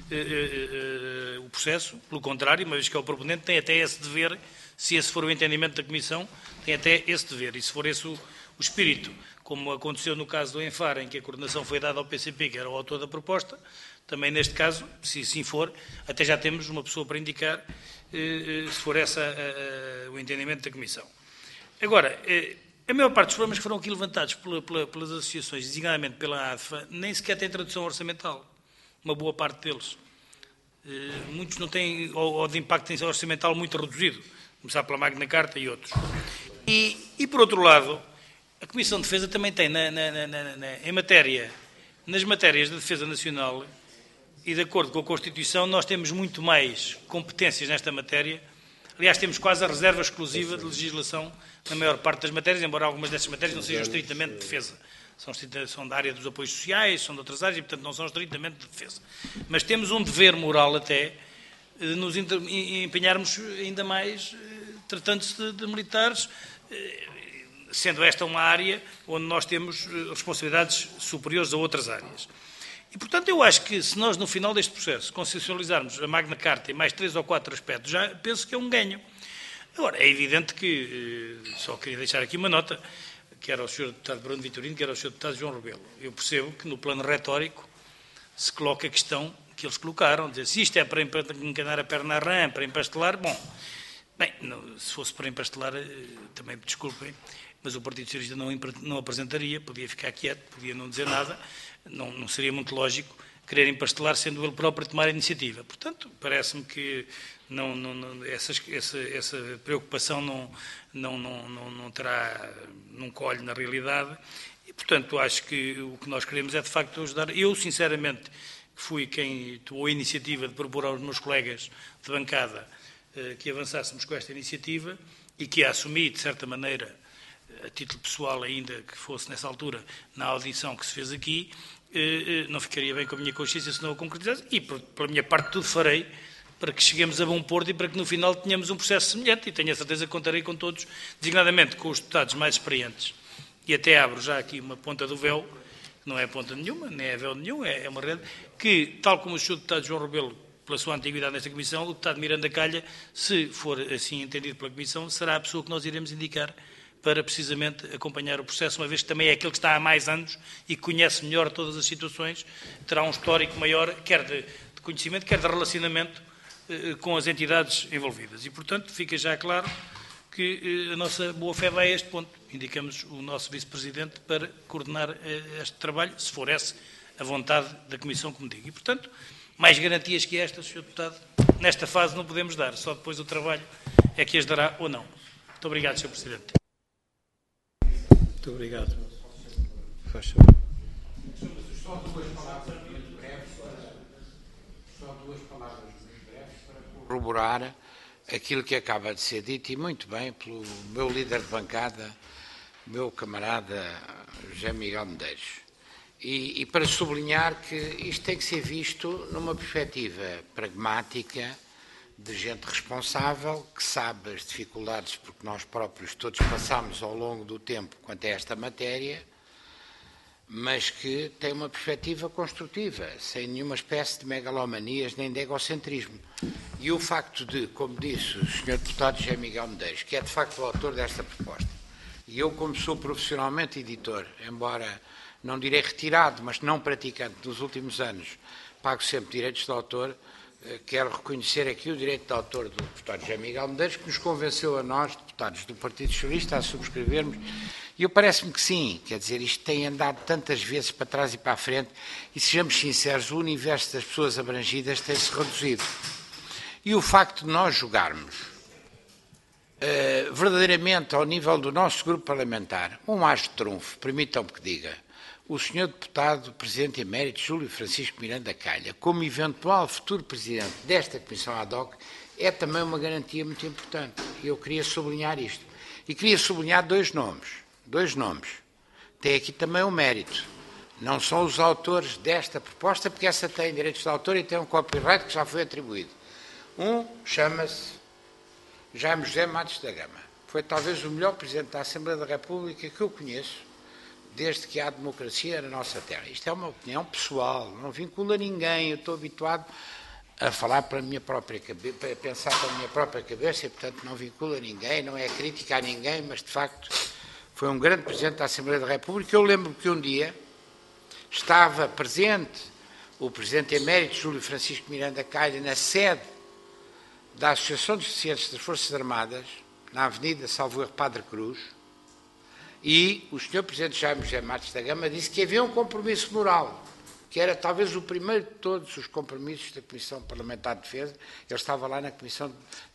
[SPEAKER 2] o processo. Pelo contrário, uma vez que é o proponente, tem até esse dever, se esse for o entendimento da Comissão, tem até esse dever. E se for esse o espírito como aconteceu no caso do ENFAR, em que a coordenação foi dada ao PCP, que era o autor da proposta, também neste caso, se assim for, até já temos uma pessoa para indicar, se for esse o entendimento da Comissão. Agora, a maior parte dos problemas que foram aqui levantados pelas associações, designadamente pela ADFA, nem sequer têm tradução orçamental. Uma boa parte deles. Muitos não têm, ou de impacto orçamental muito reduzido, começar pela Magna Carta e outros. E por outro lado, a Comissão de Defesa também tem, nas matérias da defesa nacional, e de acordo com a Constituição, nós temos muito mais competências nesta matéria. Aliás, temos quase a reserva exclusiva de legislação na maior parte das matérias, embora algumas dessas matérias não sejam estritamente de defesa. São da área dos apoios sociais, são de outras áreas e, portanto, não são estritamente de defesa. Mas temos um dever moral até de nos empenharmos ainda mais, tratando-se de militares, sendo esta uma área onde nós temos responsabilidades superiores a outras áreas. E, portanto, eu acho que se nós, no final deste processo, consensualizarmos a Magna Carta em mais 3 ou 4 aspectos, já penso que é um ganho. Agora, é evidente que, só queria deixar aqui uma nota, quer ao Sr. Deputado Bruno Vitorino, quer ao Sr. Deputado João Rebelo. Eu percebo que no plano retórico se coloca a questão que eles colocaram, dizer se isto é para encanar a perna à rã, para empastelar, bom, bem, não, se fosse para empastelar, também me desculpem, mas o Partido Socialista não apresentaria, podia ficar quieto, podia não dizer nada, não seria muito lógico querer empastelar sendo ele próprio a tomar a iniciativa. Portanto, parece-me que essa preocupação não colhe na realidade e, portanto, acho que o que nós queremos é, de facto, ajudar. Eu, sinceramente, fui quem tomou a iniciativa de propor aos meus colegas de bancada que avançássemos com esta iniciativa e que a assumi, de certa maneira, a título pessoal ainda que fosse nessa altura, na audição que se fez aqui, não ficaria bem com a minha consciência se não a concretizasse e, pela minha parte, tudo farei para que cheguemos a bom porto e para que no final tenhamos um processo semelhante e tenho a certeza que contarei com todos, designadamente com os deputados mais experientes. E até abro já aqui uma ponta do véu, que não é ponta nenhuma, nem é véu nenhum, é uma rede, que, tal como o Sr. Deputado João Rebelo, pela sua antiguidade nesta Comissão, o Deputado Miranda Calha, se for assim entendido pela Comissão, será a pessoa que nós iremos indicar para precisamente acompanhar o processo, uma vez que também é aquele que está há mais anos e que conhece melhor todas as situações, terá um histórico maior, quer de conhecimento, quer de relacionamento com as entidades envolvidas. E, portanto, fica já claro que a nossa boa-fé vai a este ponto. Indicamos o nosso Vice-Presidente para coordenar este trabalho, se for essa a vontade da Comissão, como digo. E, portanto, mais garantias que estas, Sr. Deputado, nesta fase não podemos dar, só depois o trabalho é que as dará ou não. Muito obrigado, Sr. Presidente.
[SPEAKER 1] Muito obrigado. Faz
[SPEAKER 3] favor. Só duas palavras muito breves para corroborar aquilo que acaba de ser dito e muito bem pelo meu líder de bancada, meu camarada José Miguel Medeiros. E para sublinhar que isto tem que ser visto numa perspectiva pragmática, de gente responsável, que sabe as dificuldades, porque nós próprios todos passámos ao longo do tempo quanto a esta matéria, mas que tem uma perspectiva construtiva, sem nenhuma espécie de megalomanias nem de egocentrismo. E o facto de, como disse o Sr. Deputado José Miguel Medeiros, que é de facto o autor desta proposta, e eu, como sou profissionalmente editor, embora não direi retirado, mas não praticante dos últimos anos, pago sempre direitos de autor, quero reconhecer aqui o direito de autor do deputado José Miguel Medeiros, que nos convenceu a nós, deputados do Partido Socialista, a subscrevermos. E eu parece-me que sim, quer dizer, isto tem andado tantas vezes para trás e para a frente, e sejamos sinceros, o universo das pessoas abrangidas tem-se reduzido. E o facto de nós jogarmos verdadeiramente ao nível do nosso grupo parlamentar, um as de trunfo, permitam-me que diga, o Sr. Deputado Presidente Emérito Júlio Francisco Miranda Calha, como eventual futuro Presidente desta Comissão ad hoc, é também uma garantia muito importante. E eu queria sublinhar isto. E queria sublinhar dois nomes. Tem aqui também um mérito. Não são os autores desta proposta, porque essa tem direitos de autor e tem um copyright que já foi atribuído. Um chama-se Jaime José Matos da Gama. Foi talvez o melhor Presidente da Assembleia da República que eu conheço, desde que há democracia na nossa terra. Isto é uma opinião pessoal, não vincula ninguém, eu estou habituado a falar pela minha própria cabeça, a pensar pela minha própria cabeça e, portanto, não vincula ninguém, não é crítica a ninguém, mas, de facto, foi um grande Presidente da Assembleia da República. Eu lembro que um dia estava presente o Presidente Emérito Júlio Francisco Miranda Calha na sede da Associação dos Deficientes das Forças Armadas, na Avenida Salvo Erro Padre Cruz, e o Sr. Presidente Jaime José Matos da Gama disse que havia um compromisso moral, que era talvez o primeiro de todos os compromissos da Comissão Parlamentar de Defesa. Ele estava lá na Comissão,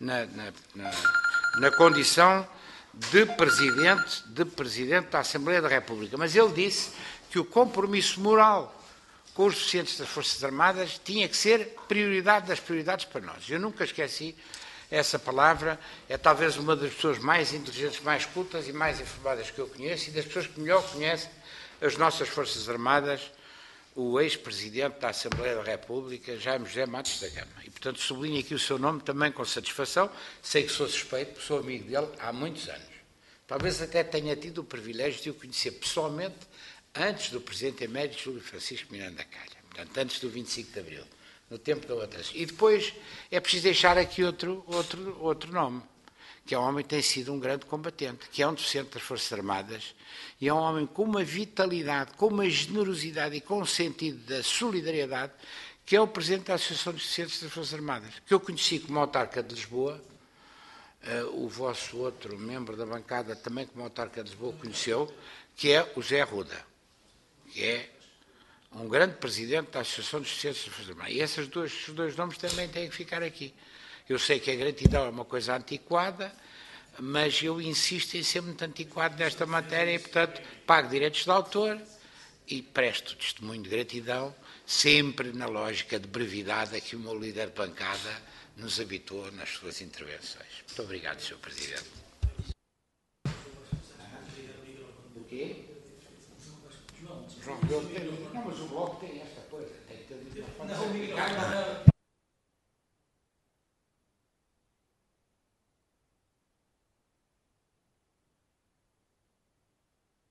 [SPEAKER 3] na condição de Presidente da Assembleia da República. Mas ele disse que o compromisso moral com os deficientes das Forças Armadas tinha que ser prioridade das prioridades para nós. Eu nunca esqueci essa palavra. É talvez uma das pessoas mais inteligentes, mais cultas e mais informadas que eu conheço, e das pessoas que melhor conhecem as nossas Forças Armadas, o ex-presidente da Assembleia da República, Jaime José Matos da Gama. E, portanto, sublinho aqui o seu nome também com satisfação. Sei que sou suspeito, sou amigo dele há muitos anos. Talvez até tenha tido o privilégio de o conhecer pessoalmente antes do Presidente Emérito Júlio Francisco Miranda Calha, portanto, antes do 25 de Abril, no tempo da outra. E depois é preciso deixar aqui outro nome, que é um homem que tem sido um grande combatente, que é um deficiente das Forças Armadas, e é um homem com uma vitalidade, com uma generosidade e com um sentido da solidariedade, que é o Presidente da Associação dos Deficientes das Forças Armadas, que eu conheci como autarca de Lisboa. O vosso outro membro da bancada, também como autarca de Lisboa, conheceu, que é o Zé Ruda, que é um grande presidente da Associação dos Deficientes das Forças Armadas. E esses dois nomes também têm que ficar aqui. Eu sei que a gratidão é uma coisa antiquada, mas eu insisto em ser muito antiquado nesta matéria e, portanto, pago direitos de autor e presto testemunho de gratidão, sempre na lógica de brevidade a que o meu líder de bancada nos habituou nas suas intervenções. Muito obrigado, Sr. Presidente. O quê? João, não, mas o Bloco tem esta coisa. Tem que ter...